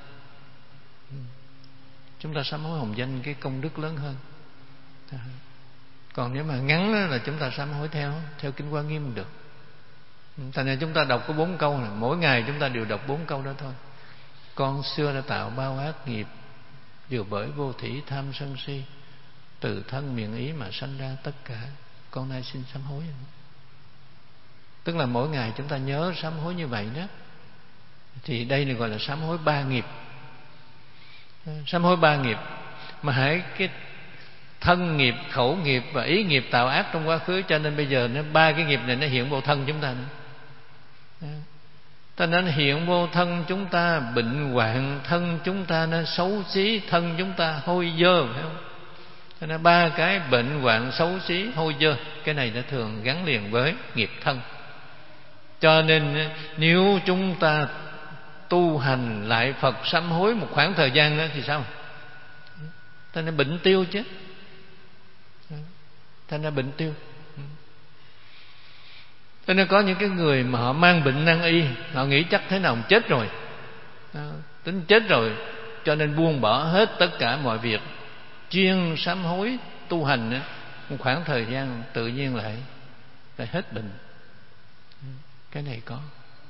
A: Chúng ta sám hối hồng danh cái công đức lớn hơn. Còn nếu mà ngắn là chúng ta sám hối theo theo kinh Hoa Nghiêm được. Thành ra chúng ta đọc có bốn câu này, mỗi ngày chúng ta đều đọc bốn câu đó thôi. Con xưa đã tạo bao ác nghiệp, vừa bởi vô thỉ tham sân si, từ thân miệng ý mà sanh ra tất cả, con nay xin sám hối. Tức là mỗi ngày chúng ta nhớ sám hối như vậy đó. Thì đây này gọi là sám hối ba nghiệp. Sám hối ba nghiệp. Mà hãy cái thân nghiệp, khẩu nghiệp và ý nghiệp tạo ác trong quá khứ, cho nên bây giờ nó ba cái nghiệp này nó hiện vô thân chúng ta nữa. Cho nên hiện vô thân chúng ta bệnh hoạn, thân chúng ta nó xấu xí, thân chúng ta hôi dơ, phải không? Cho nên ba cái bệnh hoạn, xấu xí, hôi dơ, cái này nó thường gắn liền với nghiệp thân. Cho nên nếu chúng ta tu hành lại Phật sám hối một khoảng thời gian đó thì sao? Cho nên bệnh tiêu chứ. Thành ra bệnh tiêu. Cho nên có những cái người mà họ mang bệnh nan y, họ nghĩ chắc thế nào cũng chết rồi, tính chết rồi, cho nên buông bỏ hết tất cả mọi việc, chuyên sám hối tu hành. Một khoảng thời gian tự nhiên lại lại hết bệnh. Cái này có.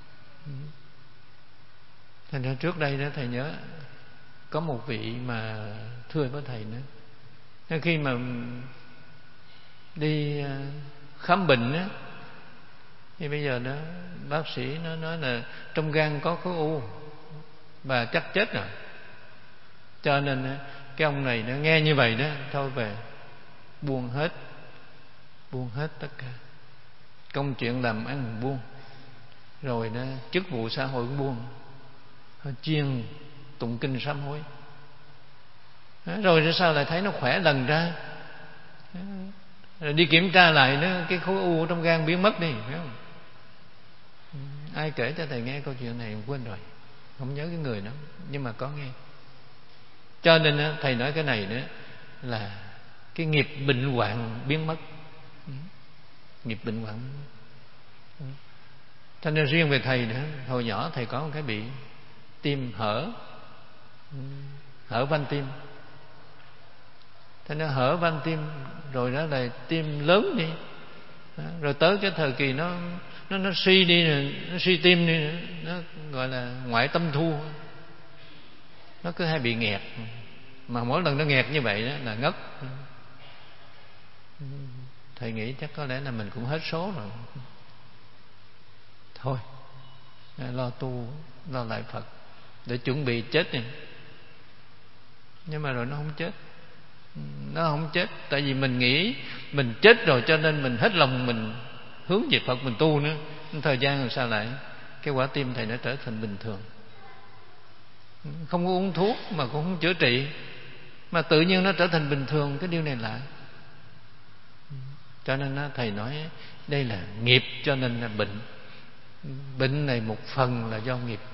A: Thành ra trước đây đó thầy nhớ có một vị mà thưa với thầy nữa, khi mà đi khám bệnh á, thì bây giờ đó bác sĩ nó nói là trong gan có khối u và chắc chết rồi. Cho nên cái ông này nó nghe như vậy đó, thôi về buông hết, buông hết tất cả công chuyện làm ăn buông, rồi đó chức vụ xã hội cũng buông, chuyên tụng kinh sám hối. Rồi sao lại thấy nó khỏe lần ra, rồi đi kiểm tra lại nó cái khối u trong gan biến mất đi, phải không? Ai kể cho thầy nghe câu chuyện này quên rồi, không nhớ cái người đó, nhưng mà có nghe. Cho nên thầy nói cái này nữa là cái nghiệp bệnh hoạn biến mất. Nghiệp bệnh hoạn. Cho nên riêng về thầy nữa, hồi nhỏ thầy có một cái bị tim hở, hở van tim. Thế nó hở van tim, rồi đó là tim lớn đi, rồi tới cái thời kỳ nó nó nó suy đi, nó suy tim đi, nó gọi là ngoại tâm thu, nó cứ hay bị nghẹt, mà mỗi lần nó nghẹt như vậy đó là ngất. Thầy nghĩ chắc có lẽ là mình cũng hết số rồi, thôi lo tu lo lại Phật để chuẩn bị chết này. Nhưng mà rồi nó không chết. Nó không chết. Tại vì mình nghĩ mình chết rồi, cho nên mình hết lòng mình hướng về Phật, mình tu nữa. Thời gian làm sao lại cái quả tim thầy nó trở thành bình thường. Không có uống thuốc mà cũng không chữa trị, mà tự nhiên nó trở thành bình thường. Cái điều này lạ. Cho nên thầy nói đây là nghiệp, cho nên là bệnh. Bệnh này một phần là do nghiệp.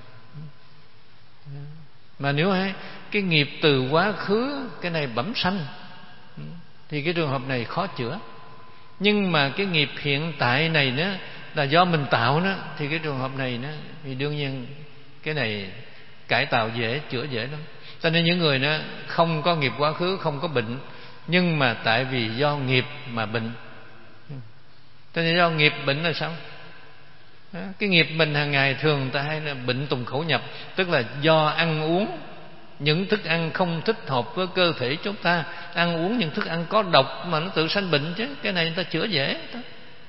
A: Mà nếu cái nghiệp từ quá khứ, cái này bẩm sanh, thì cái trường hợp này khó chữa. Nhưng mà cái nghiệp hiện tại này nữa là do mình tạo đó, thì cái trường hợp này đó, thì đương nhiên cái này cải tạo dễ, chữa dễ lắm. Cho nên những người đó không có nghiệp quá khứ, không có bệnh, nhưng mà tại vì do nghiệp mà bệnh. Cho nên do nghiệp bệnh là sao? Cái nghiệp mình hàng ngày thường người ta hay là bệnh tùng khẩu nhập, tức là do ăn uống những thức ăn không thích hợp với cơ thể chúng ta, ăn uống những thức ăn có độc mà nó tự sanh bệnh chứ. Cái này người ta chữa dễ đó.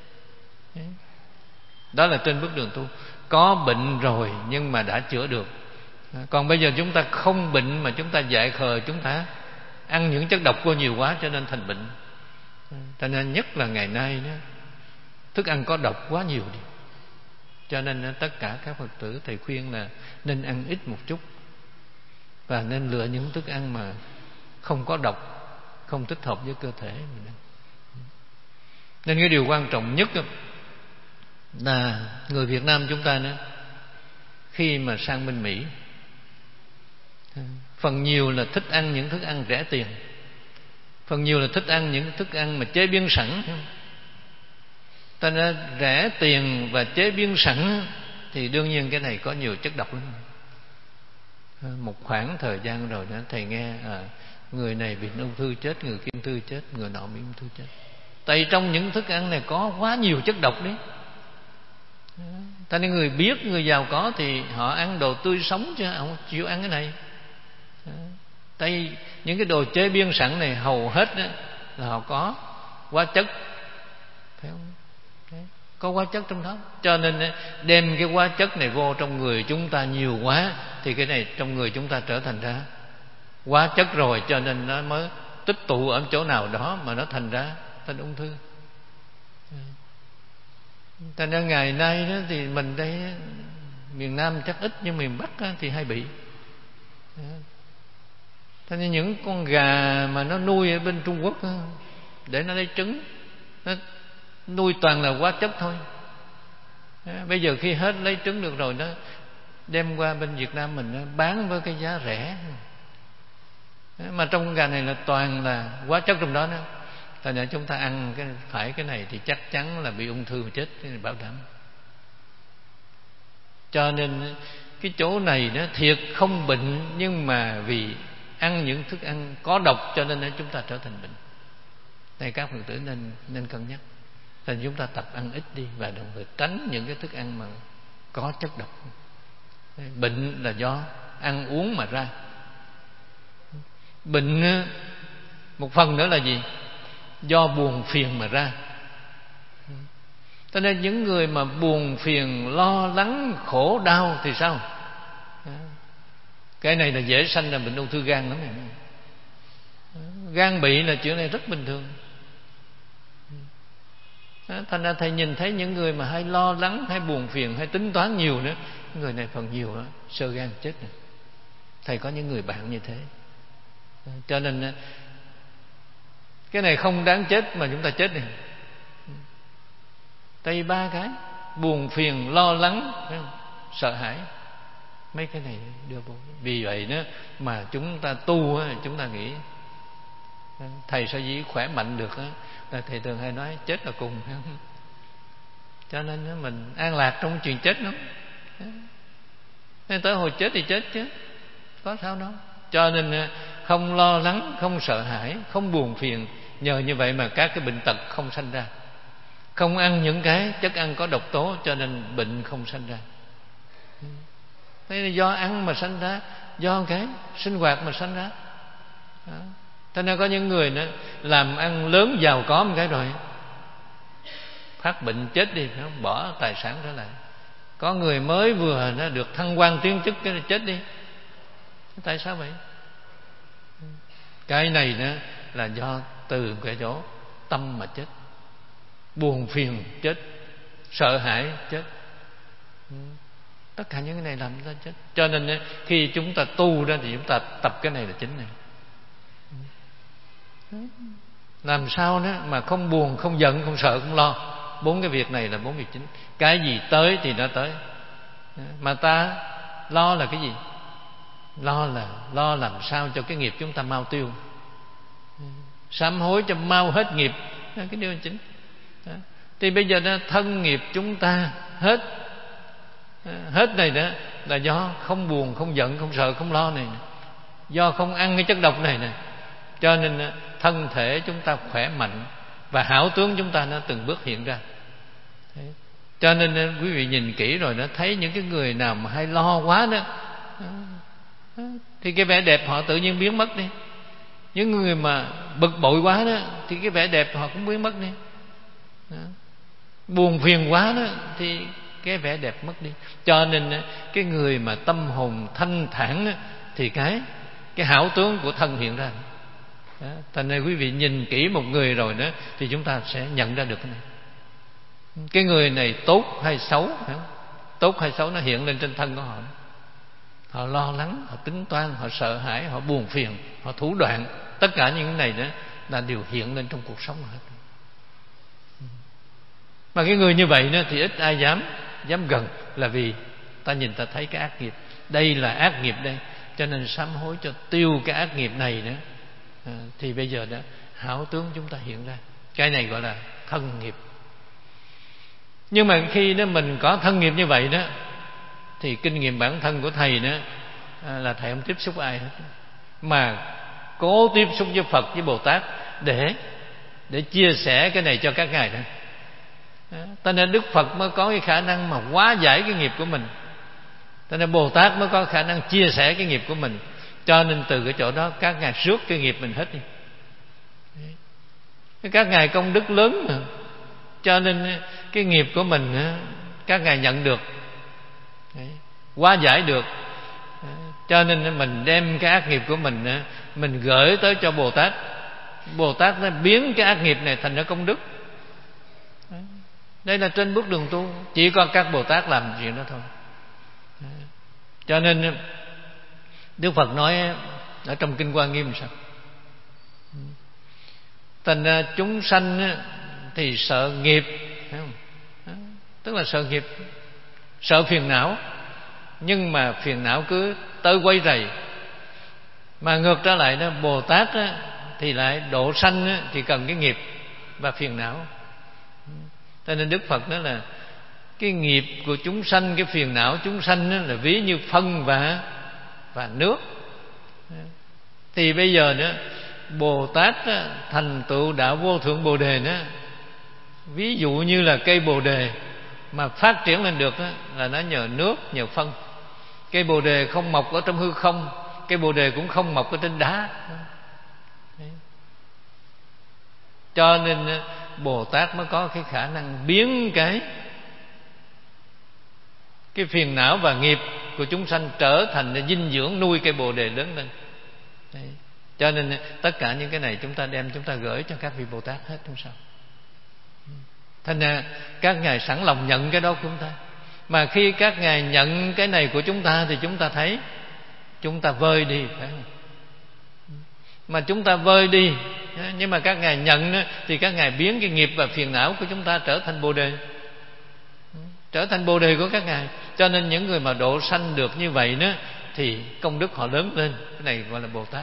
A: Đó là trên bước đường tu. Có bệnh rồi nhưng mà đã chữa được. Còn bây giờ chúng ta không bệnh mà chúng ta dại khờ, chúng ta ăn những chất độc vô nhiều quá cho nên thành bệnh. Cho nên nhất là ngày nay đó, thức ăn có độc quá nhiều đi. Cho nên tất cả các Phật tử thầy khuyên là nên ăn ít một chút, và nên lựa những thức ăn mà không có độc, không thích hợp với cơ thể mình. Nên cái điều quan trọng nhất là người Việt Nam chúng ta nữa, khi mà sang bên Mỹ, phần nhiều là thích ăn những thức ăn rẻ tiền, phần nhiều là thích ăn những thức ăn mà chế biến sẵn. Ta nói rẻ tiền và chế biến sẵn thì đương nhiên cái này có nhiều chất độc lắm. Một khoảng thời gian rồi đó thầy nghe à, người này bị ung thư chết, người kia ung thư chết, người nọ bị ung thư chết. Tại trong những thức ăn này có quá nhiều chất độc đấy. Ta nên người biết, người giàu có thì họ ăn đồ tươi sống chứ không chịu ăn cái này. Tại những cái đồ chế biến sẵn này hầu hết đó, là họ có hóa chất, phải không? Đấy, có hóa chất trong đó. Cho nên đem cái hóa chất này vô trong người chúng ta nhiều quá, thì cái này trong người chúng ta trở thành ra hóa chất rồi, cho nên nó mới tích tụ ở chỗ nào đó mà nó thành ra thành ung thư. Cho nên ngày nay đó thì mình đây miền Nam chắc ít, nhưng miền Bắc thì hay bị. Cho nên những con gà mà nó nuôi ở bên Trung Quốc để nó lấy trứng, nó nuôi toàn là hóa chất thôi. Bây giờ khi hết lấy trứng được rồi, nó đem qua bên Việt Nam mình, nó bán với cái giá rẻ, mà trong con gà này là toàn là hóa chất trong đó nữa. Tại nên chúng ta ăn cái phải cái này thì chắc chắn là bị ung thư mà chết, cái này bảo đảm. Cho nên cái chỗ này nó thiệt không bệnh, nhưng mà vì ăn những thức ăn có độc cho nên chúng ta trở thành bệnh. Này các Phật tử nên nên cân nhắc. Nên chúng ta tập ăn ít đi, và đồng thời tránh những cái thức ăn mà có chất độc. Bệnh là do ăn uống mà ra. Bệnh một phần nữa là gì? Do buồn phiền mà ra. Cho nên những người mà buồn phiền, lo lắng, khổ đau thì sao? Cái này là dễ sanh ra bệnh ung thư gan lắm này. Gan bị là chuyện này rất bình thường. Thành ra thầy nhìn thấy những người mà hay lo lắng, hay buồn phiền, hay tính toán nhiều nữa, người này phần nhiều đó, xơ gan chết này. Thầy có những người bạn như thế. Cho nên cái này không đáng chết mà chúng ta chết này. Tại vì ba cái: buồn phiền, lo lắng, sợ hãi, mấy cái này đưa vô. Vì vậy đó mà chúng ta tu, chúng ta nghĩ thầy sao dĩ khỏe mạnh được đó, là thầy thường hay nói chết là cùng. Cho nên mình an lạc trong chuyện chết lắm. Nên tới hồi chết thì chết chứ có sao đâu. Cho nên không lo lắng, không sợ hãi, không buồn phiền. Nhờ như vậy mà các cái bệnh tật không sanh ra. Không ăn những cái chất ăn có độc tố, cho nên bệnh không sanh ra. Thế là do ăn mà sanh ra, do cái sinh hoạt mà sanh ra. Đó. Thế nên có những người nữa làm ăn lớn giàu có một cái rồi phát bệnh chết đi, nó bỏ tài sản trở lại. Có người mới vừa nó được thăng quan tiến chức cái chết đi. Tại sao vậy? Cái này đó là do từ cái chỗ tâm mà chết, buồn phiền chết, sợ hãi chết. Tất cả những cái này làm ra chết. Cho nên khi chúng ta tu ra thì chúng ta tập cái này là chính này. Làm sao đó mà không buồn, không giận, không sợ, không lo. Bốn cái việc này là bốn việc chính. Cái gì tới thì nó tới. Mà ta lo là cái gì? Lo là lo làm sao cho cái nghiệp chúng ta mau tiêu, sám hối cho mau hết nghiệp. Cái điều chính. Thì bây giờ đó, thân nghiệp chúng ta hết hết này đó là do không buồn, không giận, không sợ, không lo này, do không ăn cái chất độc này nè. Cho nên thân thể chúng ta khỏe mạnh và hảo tướng chúng ta nó từng bước hiện ra. Thế. Cho nên quý vị nhìn kỹ rồi nó thấy những cái người nào mà hay lo quá đó thì cái vẻ đẹp họ tự nhiên biến mất đi. Những người mà bực bội quá đó thì cái vẻ đẹp họ cũng biến mất đi. Đó. Buồn phiền quá đó thì cái vẻ đẹp mất đi. Cho nên cái người mà tâm hồn thanh thản đó, thì cái cái hảo tướng của thân hiện ra. Đó. Thành nên quý vị nhìn kỹ một người rồi đó thì chúng ta sẽ nhận ra được cái này. Cái người này tốt hay xấu, phải không? Tốt hay xấu nó hiện lên trên thân của họ. Họ lo lắng, họ tính toán, họ sợ hãi, họ buồn phiền, họ thủ đoạn. Tất cả những cái này đó là điều hiện lên trong cuộc sống hết. Mà cái người như vậy đó thì ít ai dám dám gần, là vì ta nhìn ta thấy cái ác nghiệp. Đây là ác nghiệp đây, cho nên sám hối cho tiêu cái ác nghiệp này nữa. À, thì bây giờ đó hảo tướng chúng ta hiện ra. Cái này gọi là thân nghiệp. Nhưng mà khi đó mình có thân nghiệp như vậy đó thì kinh nghiệm bản thân của thầy đó là thầy không tiếp xúc ai hết, mà cố tiếp xúc với Phật, với Bồ Tát để để chia sẻ cái này cho các ngài đó. Cho nên Đức Phật mới có cái khả năng mà hóa giải cái nghiệp của mình. Cho nên Bồ Tát mới có khả năng chia sẻ cái nghiệp của mình. Cho nên từ cái chỗ đó các ngài rước cái nghiệp mình hết đi. Các ngài công đức lớn mà. Cho nên cái nghiệp của mình các ngài nhận được, hóa giải được. Cho nên mình đem cái ác nghiệp của mình mình gửi tới cho Bồ Tát. Bồ Tát nó biến cái ác nghiệp này thành ra công đức. Đây là trên bước đường tu, chỉ có các Bồ Tát làm chuyện đó thôi. Cho nên Đức Phật nói ở trong Kinh Hoa Nghiêm sao? Thành ra chúng sanh thì sợ nghiệp, phải không? Tức là sợ nghiệp, sợ phiền não. Nhưng mà phiền não cứ tới quấy rầy. Mà ngược trở lại đó, Bồ Tát á, thì lại độ sanh á, thì cần cái nghiệp và phiền não. Cho nên Đức Phật nói là cái nghiệp của chúng sanh, cái phiền não chúng sanh á, là ví như phân và và nước. Thì bây giờ đó Bồ Tát á, thành tựu đạo vô thượng Bồ Đề đó, ví dụ như là cây Bồ Đề mà phát triển lên được á, là nó nhờ nước, nhờ phân. Cây Bồ Đề không mọc ở trong hư không, cây Bồ Đề cũng không mọc ở trên đá. Cho nên Bồ Tát mới có cái khả năng biến cái cái phiền não và nghiệp của chúng sanh trở thành dinh dưỡng nuôi cây Bồ Đề lớn lên. Đấy. Cho nên tất cả những cái này chúng ta đem, chúng ta gửi cho các vị Bồ Tát hết, không sao. Thành ra các ngài sẵn lòng nhận cái đó của chúng ta. Mà khi các ngài nhận cái này của chúng ta thì chúng ta thấy chúng ta vơi đi, phải không? Mà chúng ta vơi đi, nhưng mà các ngài nhận thì các ngài biến cái nghiệp và phiền não của chúng ta trở thành Bồ Đề, trở thành Bồ Đề của các ngài. Cho nên những người mà độ sanh được như vậy đó thì công đức họ lớn lên. Cái này gọi là Bồ Tát.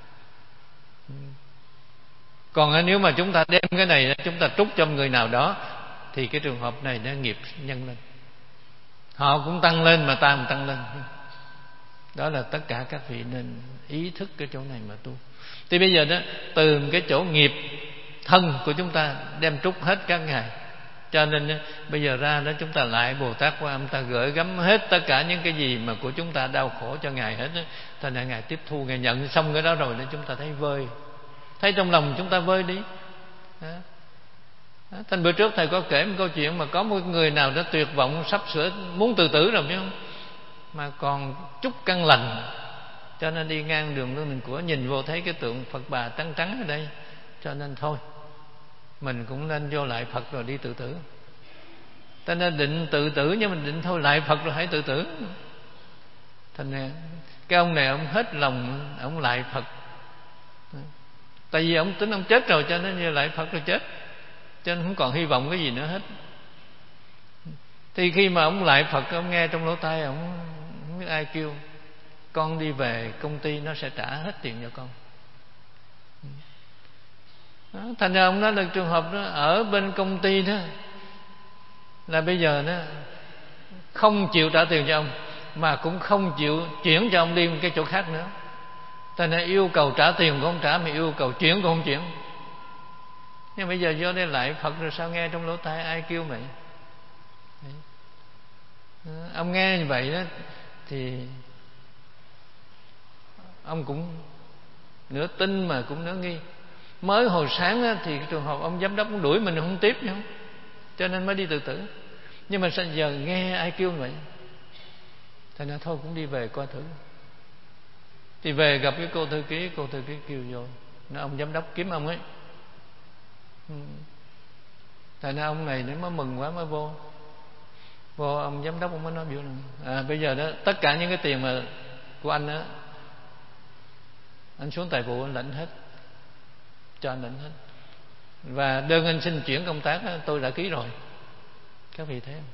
A: Còn nếu mà chúng ta đem cái này chúng ta trút cho người nào đó thì cái trường hợp này nó nghiệp nhân lên, họ cũng tăng lên mà ta cũng tăng lên. Đó là tất cả các vị nên ý thức cái chỗ này mà tu. Thì bây giờ đó, từ cái chỗ nghiệp thân của chúng ta đem trút hết các ngài. Cho nên bây giờ ra đó chúng ta lại Bồ Tát Quan Âm, ta gửi gắm hết tất cả những cái gì mà của chúng ta đau khổ cho ngài hết. Thành ra ngài tiếp thu, ngài nhận xong cái đó rồi nên chúng ta thấy vơi, thấy trong lòng chúng ta vơi đi. Đó. Thành bữa trước thầy có kể một câu chuyện mà có một người nào đó tuyệt vọng sắp sửa muốn tự tử rồi biết không, mà còn chút căn lành, cho nên đi ngang đường Lương Đình Của nhìn vô thấy cái tượng Phật Bà trắng trắng ở đây, cho nên thôi mình cũng nên vô lại Phật rồi đi tự tử. Ta nên định tự tử nhưng mình định thôi lại Phật rồi hãy tự tử. Thành ra cái ông này ông hết lòng ông lại Phật, tại vì ông tính ông chết rồi cho nên như lại Phật rồi chết, cho nên không còn hy vọng cái gì nữa hết. Thì khi mà ông lại Phật, ông nghe trong lỗ tai ông không biết ai kêu con đi về công ty nó sẽ trả hết tiền cho con. Đó, thành ra ông nói là trường hợp đó ở bên công ty đó là bây giờ nó không chịu trả tiền cho ông, mà cũng không chịu chuyển cho ông đi một cái chỗ khác nữa. Thành ra yêu cầu trả tiền cũng không trả, mà yêu cầu chuyển cũng không chuyển. Nhưng bây giờ vô đây lại Phật rồi sao nghe trong lỗ tai ai kêu vậy? Đấy. Ông nghe như vậy đó thì ông cũng nửa tin mà cũng nửa nghi. Mới hồi sáng đó, thì trường hợp ông giám đốc cũng đuổi mình không tiếp nữa, cho nên mới đi tự tử. Nhưng mà sao giờ nghe ai kêu vậy, thành ra thôi cũng đi về coi thử. Thì về gặp cái cô thư ký, cô thư ký kêu vô, nói ông giám đốc kiếm ông ấy. Thành ra ông này nó mới mừng quá mới vô. Vô ông giám đốc ông mới nói biểu là à, bây giờ đó tất cả những cái tiền mà của anh đó, anh xuống tài vụ anh lãnh hết, cho anh lãnh hết. Và đơn anh xin chuyển công tác đó, tôi đã ký rồi. Các vị thấy không?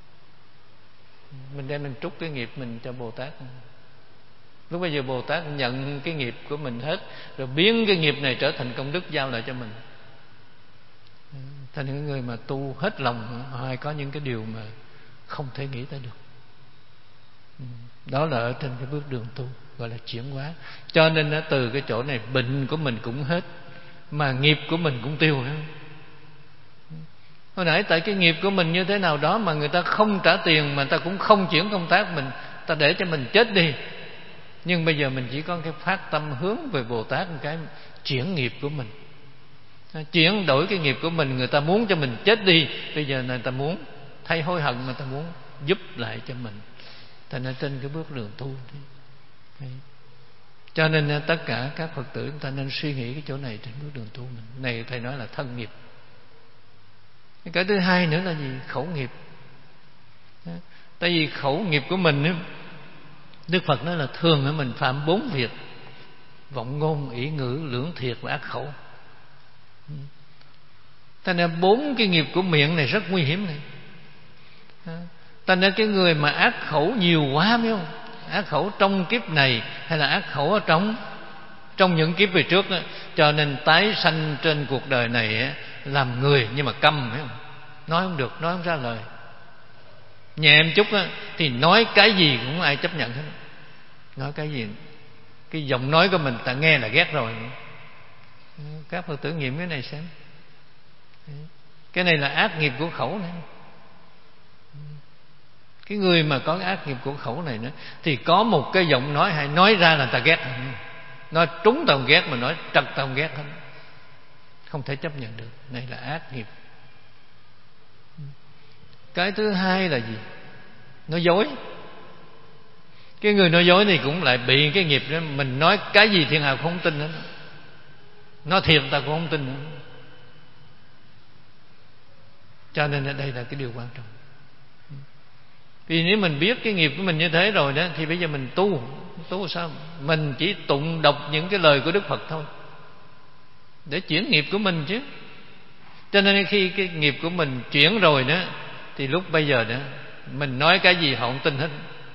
A: Mình đem mình trút cái nghiệp mình cho Bồ Tát. Lúc bây giờ Bồ Tát nhận cái nghiệp của mình hết, rồi biến cái nghiệp này trở thành công đức giao lại cho mình. Thành những người mà tu hết lòng, họ hay có những cái điều mà không thể nghĩ tới được. Đó là ở trên cái bước đường tu, gọi là chuyển hóa. Cho nên đó, từ cái chỗ này bệnh của mình cũng hết, mà nghiệp của mình cũng tiêu nữa. Hồi nãy tại cái nghiệp của mình như thế nào đó mà người ta không trả tiền, mà người ta cũng không chuyển công tác mình, ta để cho mình chết đi. Nhưng bây giờ mình chỉ có cái phát tâm hướng về Bồ Tát, một cái chuyển nghiệp của mình, chuyển đổi cái nghiệp của mình. Người ta muốn cho mình chết đi, bây giờ người ta muốn thay hối hận, người ta muốn giúp lại cho mình. Thành ra trên cái bước đường tu đấy. Cho nên tất cả các Phật tử chúng ta nên suy nghĩ cái chỗ này trên bước đường tu mình. Này thầy nói là thân nghiệp. Cái thứ hai nữa là gì? Khẩu nghiệp. Tại vì khẩu nghiệp của mình, Đức Phật nói là thường mình phạm bốn việc: vọng ngôn, ỷ ngữ, lưỡng thiệt và ác khẩu. Thành ra bốn cái nghiệp của miệng này rất nguy hiểm này. Thành ra cái người mà ác khẩu nhiều quá, biết không? Ác khẩu trong kiếp này hay là ác khẩu ở trong trong những kiếp về trước đó, cho nên tái sanh trên cuộc đời này làm người nhưng mà câm, biết không? Nói không được, nói không ra lời. Nhẹ một chút á, thì nói cái gì cũng không ai chấp nhận hết. Nói cái gì, cái giọng nói của mình ta nghe là ghét rồi. Các Phật tử nghiệm cái này xem. Cái này là ác nghiệp của khẩu này. Cái người mà có cái ác nghiệp của khẩu này nữa, thì có một cái giọng nói hay nói ra là ta ghét. Nói trúng tao ghét, mà nói trật tao ghét hết. Không thể chấp nhận được. Này là ác nghiệp. Cái thứ hai là gì? Nói dối. Cái người nói dối thì cũng lại bị cái nghiệp đó. Mình nói cái gì thiên hạ cũng không tin hết. Nói thiệt ta cũng không tin nữa. Cho nên ở đây là cái điều quan trọng. Vì nếu mình biết cái nghiệp của mình như thế rồi đó, thì bây giờ mình tu. Tu sao? Mình chỉ tụng đọc những cái lời của Đức Phật thôi, để chuyển nghiệp của mình chứ. Cho nên khi cái nghiệp của mình chuyển rồi đó, thì lúc bây giờ đó mình nói cái gì họ không tin hết.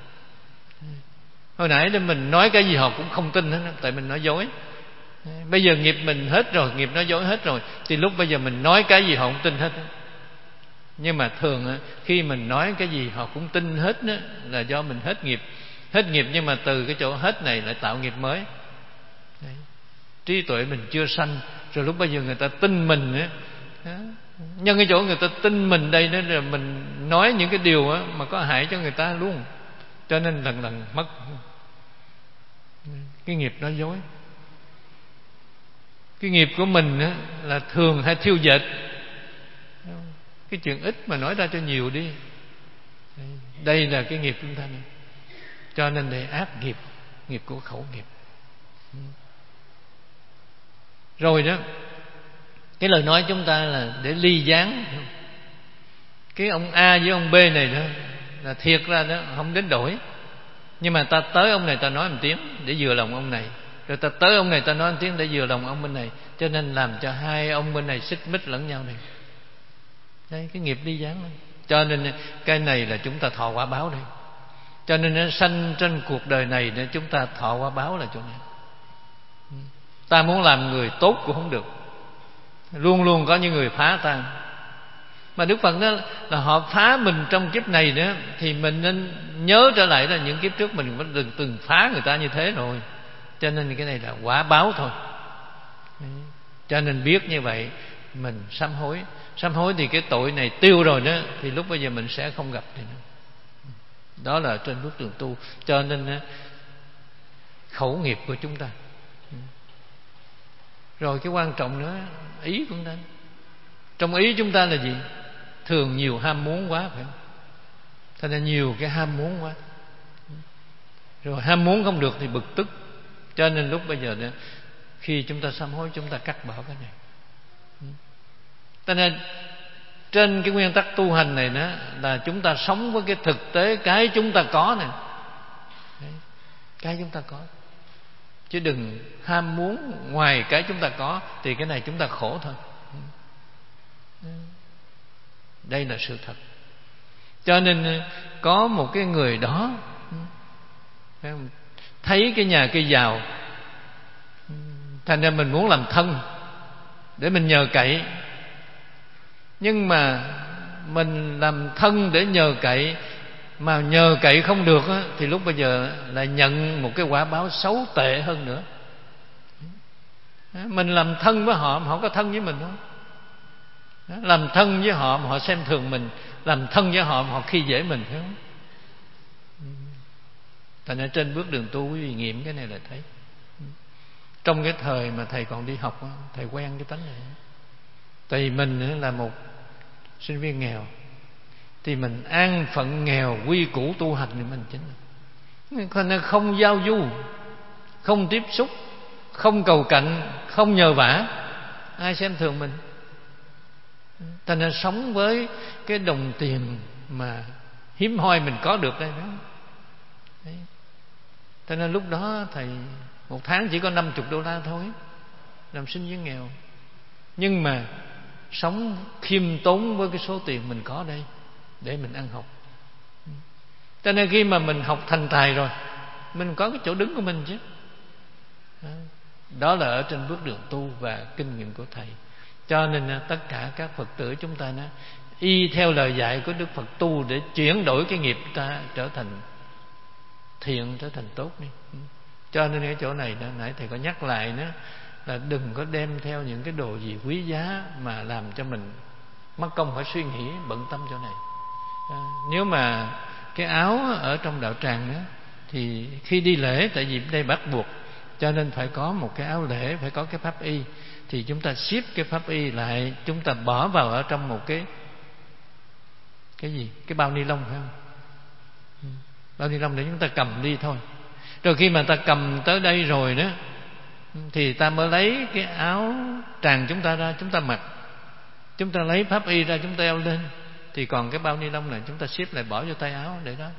A: Hồi nãy đó mình nói cái gì họ cũng không tin hết, tại mình nói dối. Bây giờ nghiệp mình hết rồi, nghiệp nói dối hết rồi, thì lúc bây giờ mình nói cái gì họ không tin hết. Nhưng mà thường khi mình nói cái gì họ cũng tin hết đó, là do mình hết nghiệp. Hết nghiệp, nhưng mà từ cái chỗ hết này lại tạo nghiệp mới. Đấy. Trí tuệ mình chưa sanh, rồi lúc bây giờ người ta tin mình đó. Nhân cái chỗ người ta tin mình đây đó, là mình nói những cái điều đó mà có hại cho người ta luôn. Cho nên lần lần mất cái nghiệp nói dối. Cái nghiệp của mình đó là thường hay thiêu dệt. Cái chuyện ít mà nói ra cho nhiều đi. Đây là cái nghiệp chúng ta này. Cho nên để ác nghiệp, nghiệp của khẩu nghiệp. Rồi đó, cái lời nói chúng ta là để ly gián. Cái ông A với ông B này đó là thiệt ra đó không đến đổi, nhưng mà ta tới ông này ta nói một tiếng để vừa lòng ông này, rồi ta tới ông này ta nói một tiếng để vừa lòng ông bên này, cho nên làm cho hai ông bên này xích mích lẫn nhau này. Đây, cái nghiệp ly gián này. Cho nên cái này là chúng ta thọ quả báo đây. Cho nên nó sanh trên cuộc đời này để chúng ta thọ quả báo là chỗ này. Ta muốn làm người tốt cũng không được, luôn luôn có những người phá ta. Mà Đức Phật đó là họ phá mình trong kiếp này nữa, thì mình nên nhớ trở lại là những kiếp trước mình vẫn từng, từng phá người ta như thế rồi. Cho nên cái này là quả báo thôi. Cho nên biết như vậy mình sám hối. Sám hối thì cái tội này tiêu rồi đó, thì lúc bây giờ mình sẽ không gặp thì nữa. Đó là trên bước đường tu. Cho nên khẩu nghiệp của chúng ta. Rồi cái quan trọng nữa, ý của chúng ta. Trong ý chúng ta là gì? Thường nhiều ham muốn quá, phải không? Thành ra nhiều cái ham muốn quá. Rồi ham muốn không được thì bực tức. Cho nên lúc bây giờ đó, khi chúng ta sám hối, chúng ta cắt bỏ cái này. Cho nên trên cái nguyên tắc tu hành này đó, là chúng ta sống với cái thực tế cái chúng ta có này. Cái chúng ta có, chứ đừng ham muốn ngoài cái chúng ta có, thì cái này chúng ta khổ thôi. Đây là sự thật. Cho nên có một cái người đó thấy cái nhà kia giàu, thành ra mình muốn làm thân để mình nhờ cậy. Nhưng mà mình làm thân để nhờ cậy mà nhờ cậy không được á, thì lúc bây giờ lại nhận một cái quả báo xấu tệ hơn nữa. Mình làm thân với họ mà họ có thân với mình không? Làm thân với họ mà họ xem thường mình, làm thân với họ mà họ khi dễ mình, phải không? Thành ra trên bước đường tu quý vị nghiệm cái này là thấy. Trong cái thời mà thầy còn đi học, thầy quen cái tánh này. Tại vì mình là một sinh viên nghèo, thì mình an phận nghèo, quy củ tu hành thì mình chính là không giao du, không tiếp xúc, không cầu cạnh, không nhờ vả, ai xem thường mình. Thành ra sống với cái đồng tiền mà hiếm hoi mình có được đây đó. Thành ra lúc đó thầy một tháng chỉ có năm mươi đô la thôi, làm sinh viên nghèo. Nhưng mà sống khiêm tốn với cái số tiền mình có đây để mình ăn học. Cho nên khi mà mình học thành tài rồi, mình có cái chỗ đứng của mình chứ. Đó là ở trên bước đường tu và kinh nghiệm của thầy. Cho nên tất cả các Phật tử chúng ta y theo lời dạy của Đức Phật tu để chuyển đổi cái nghiệp ta trở thành thiện, trở thành tốt đi. Cho nên cái chỗ này đó, nãy thầy có nhắc lại nữa, là đừng có đem theo những cái đồ gì quý giá mà làm cho mình mất công phải suy nghĩ, bận tâm chỗ này. À, nếu mà cái áo ở trong đạo tràng đó, thì khi đi lễ, tại vì đây bắt buộc, cho nên phải có một cái áo lễ, phải có cái pháp y. Thì chúng ta ship cái pháp y lại, chúng ta bỏ vào ở trong một cái cái gì, cái bao ni lông, phải không? Bao ni lông để chúng ta cầm đi thôi. Rồi khi mà ta cầm tới đây rồi đó, thì ta mới lấy cái áo tràng chúng ta ra, chúng ta mặc. Chúng ta lấy pháp y ra, chúng ta đeo lên. Thì còn cái bao ni lông này chúng ta ship lại bỏ vô tay áo để đó.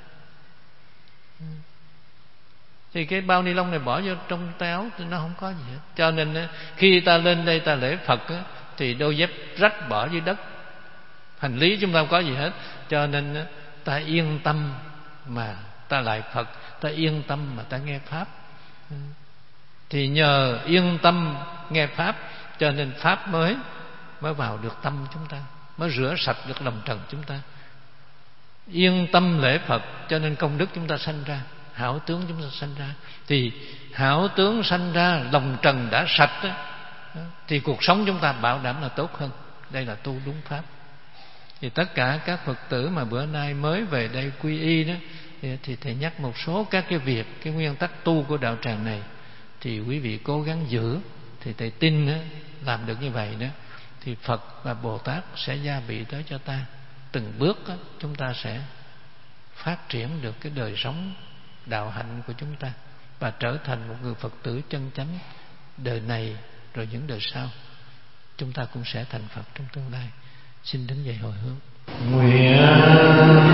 A: Thì cái bao ni lông này bỏ vô trong tay áo thì nó không có gì hết. Cho nên khi ta lên đây ta lễ Phật thì đôi dép rách bỏ dưới đất, hành lý chúng ta không có gì hết. Cho nên ta yên tâm mà ta lại Phật, ta yên tâm mà ta nghe Pháp. Thì nhờ yên tâm nghe Pháp, cho nên Pháp mới mới vào được tâm chúng ta, mới rửa sạch được lòng trần chúng ta. Yên tâm lễ Phật, cho nên công đức chúng ta sanh ra, hảo tướng chúng ta sanh ra. Thì hảo tướng sanh ra, lòng trần đã sạch đó, thì cuộc sống chúng ta bảo đảm là tốt hơn. Đây là tu đúng Pháp. Thì tất cả các Phật tử mà bữa nay mới về đây quy y đó, thì thầy nhắc một số các cái việc, cái nguyên tắc tu của đạo tràng này, thì quý vị cố gắng giữ. Thì thầy tin đó, làm được như vậy đó, thì Phật và Bồ Tát sẽ gia bị tới cho ta. Từng bước đó, chúng ta sẽ phát triển được cái đời sống đạo hạnh của chúng ta và trở thành một người Phật tử chân chánh. Đời này rồi những đời sau chúng ta cũng sẽ thành Phật trong tương lai. Xin đứng dậy hồi hướng.
B: Nguyện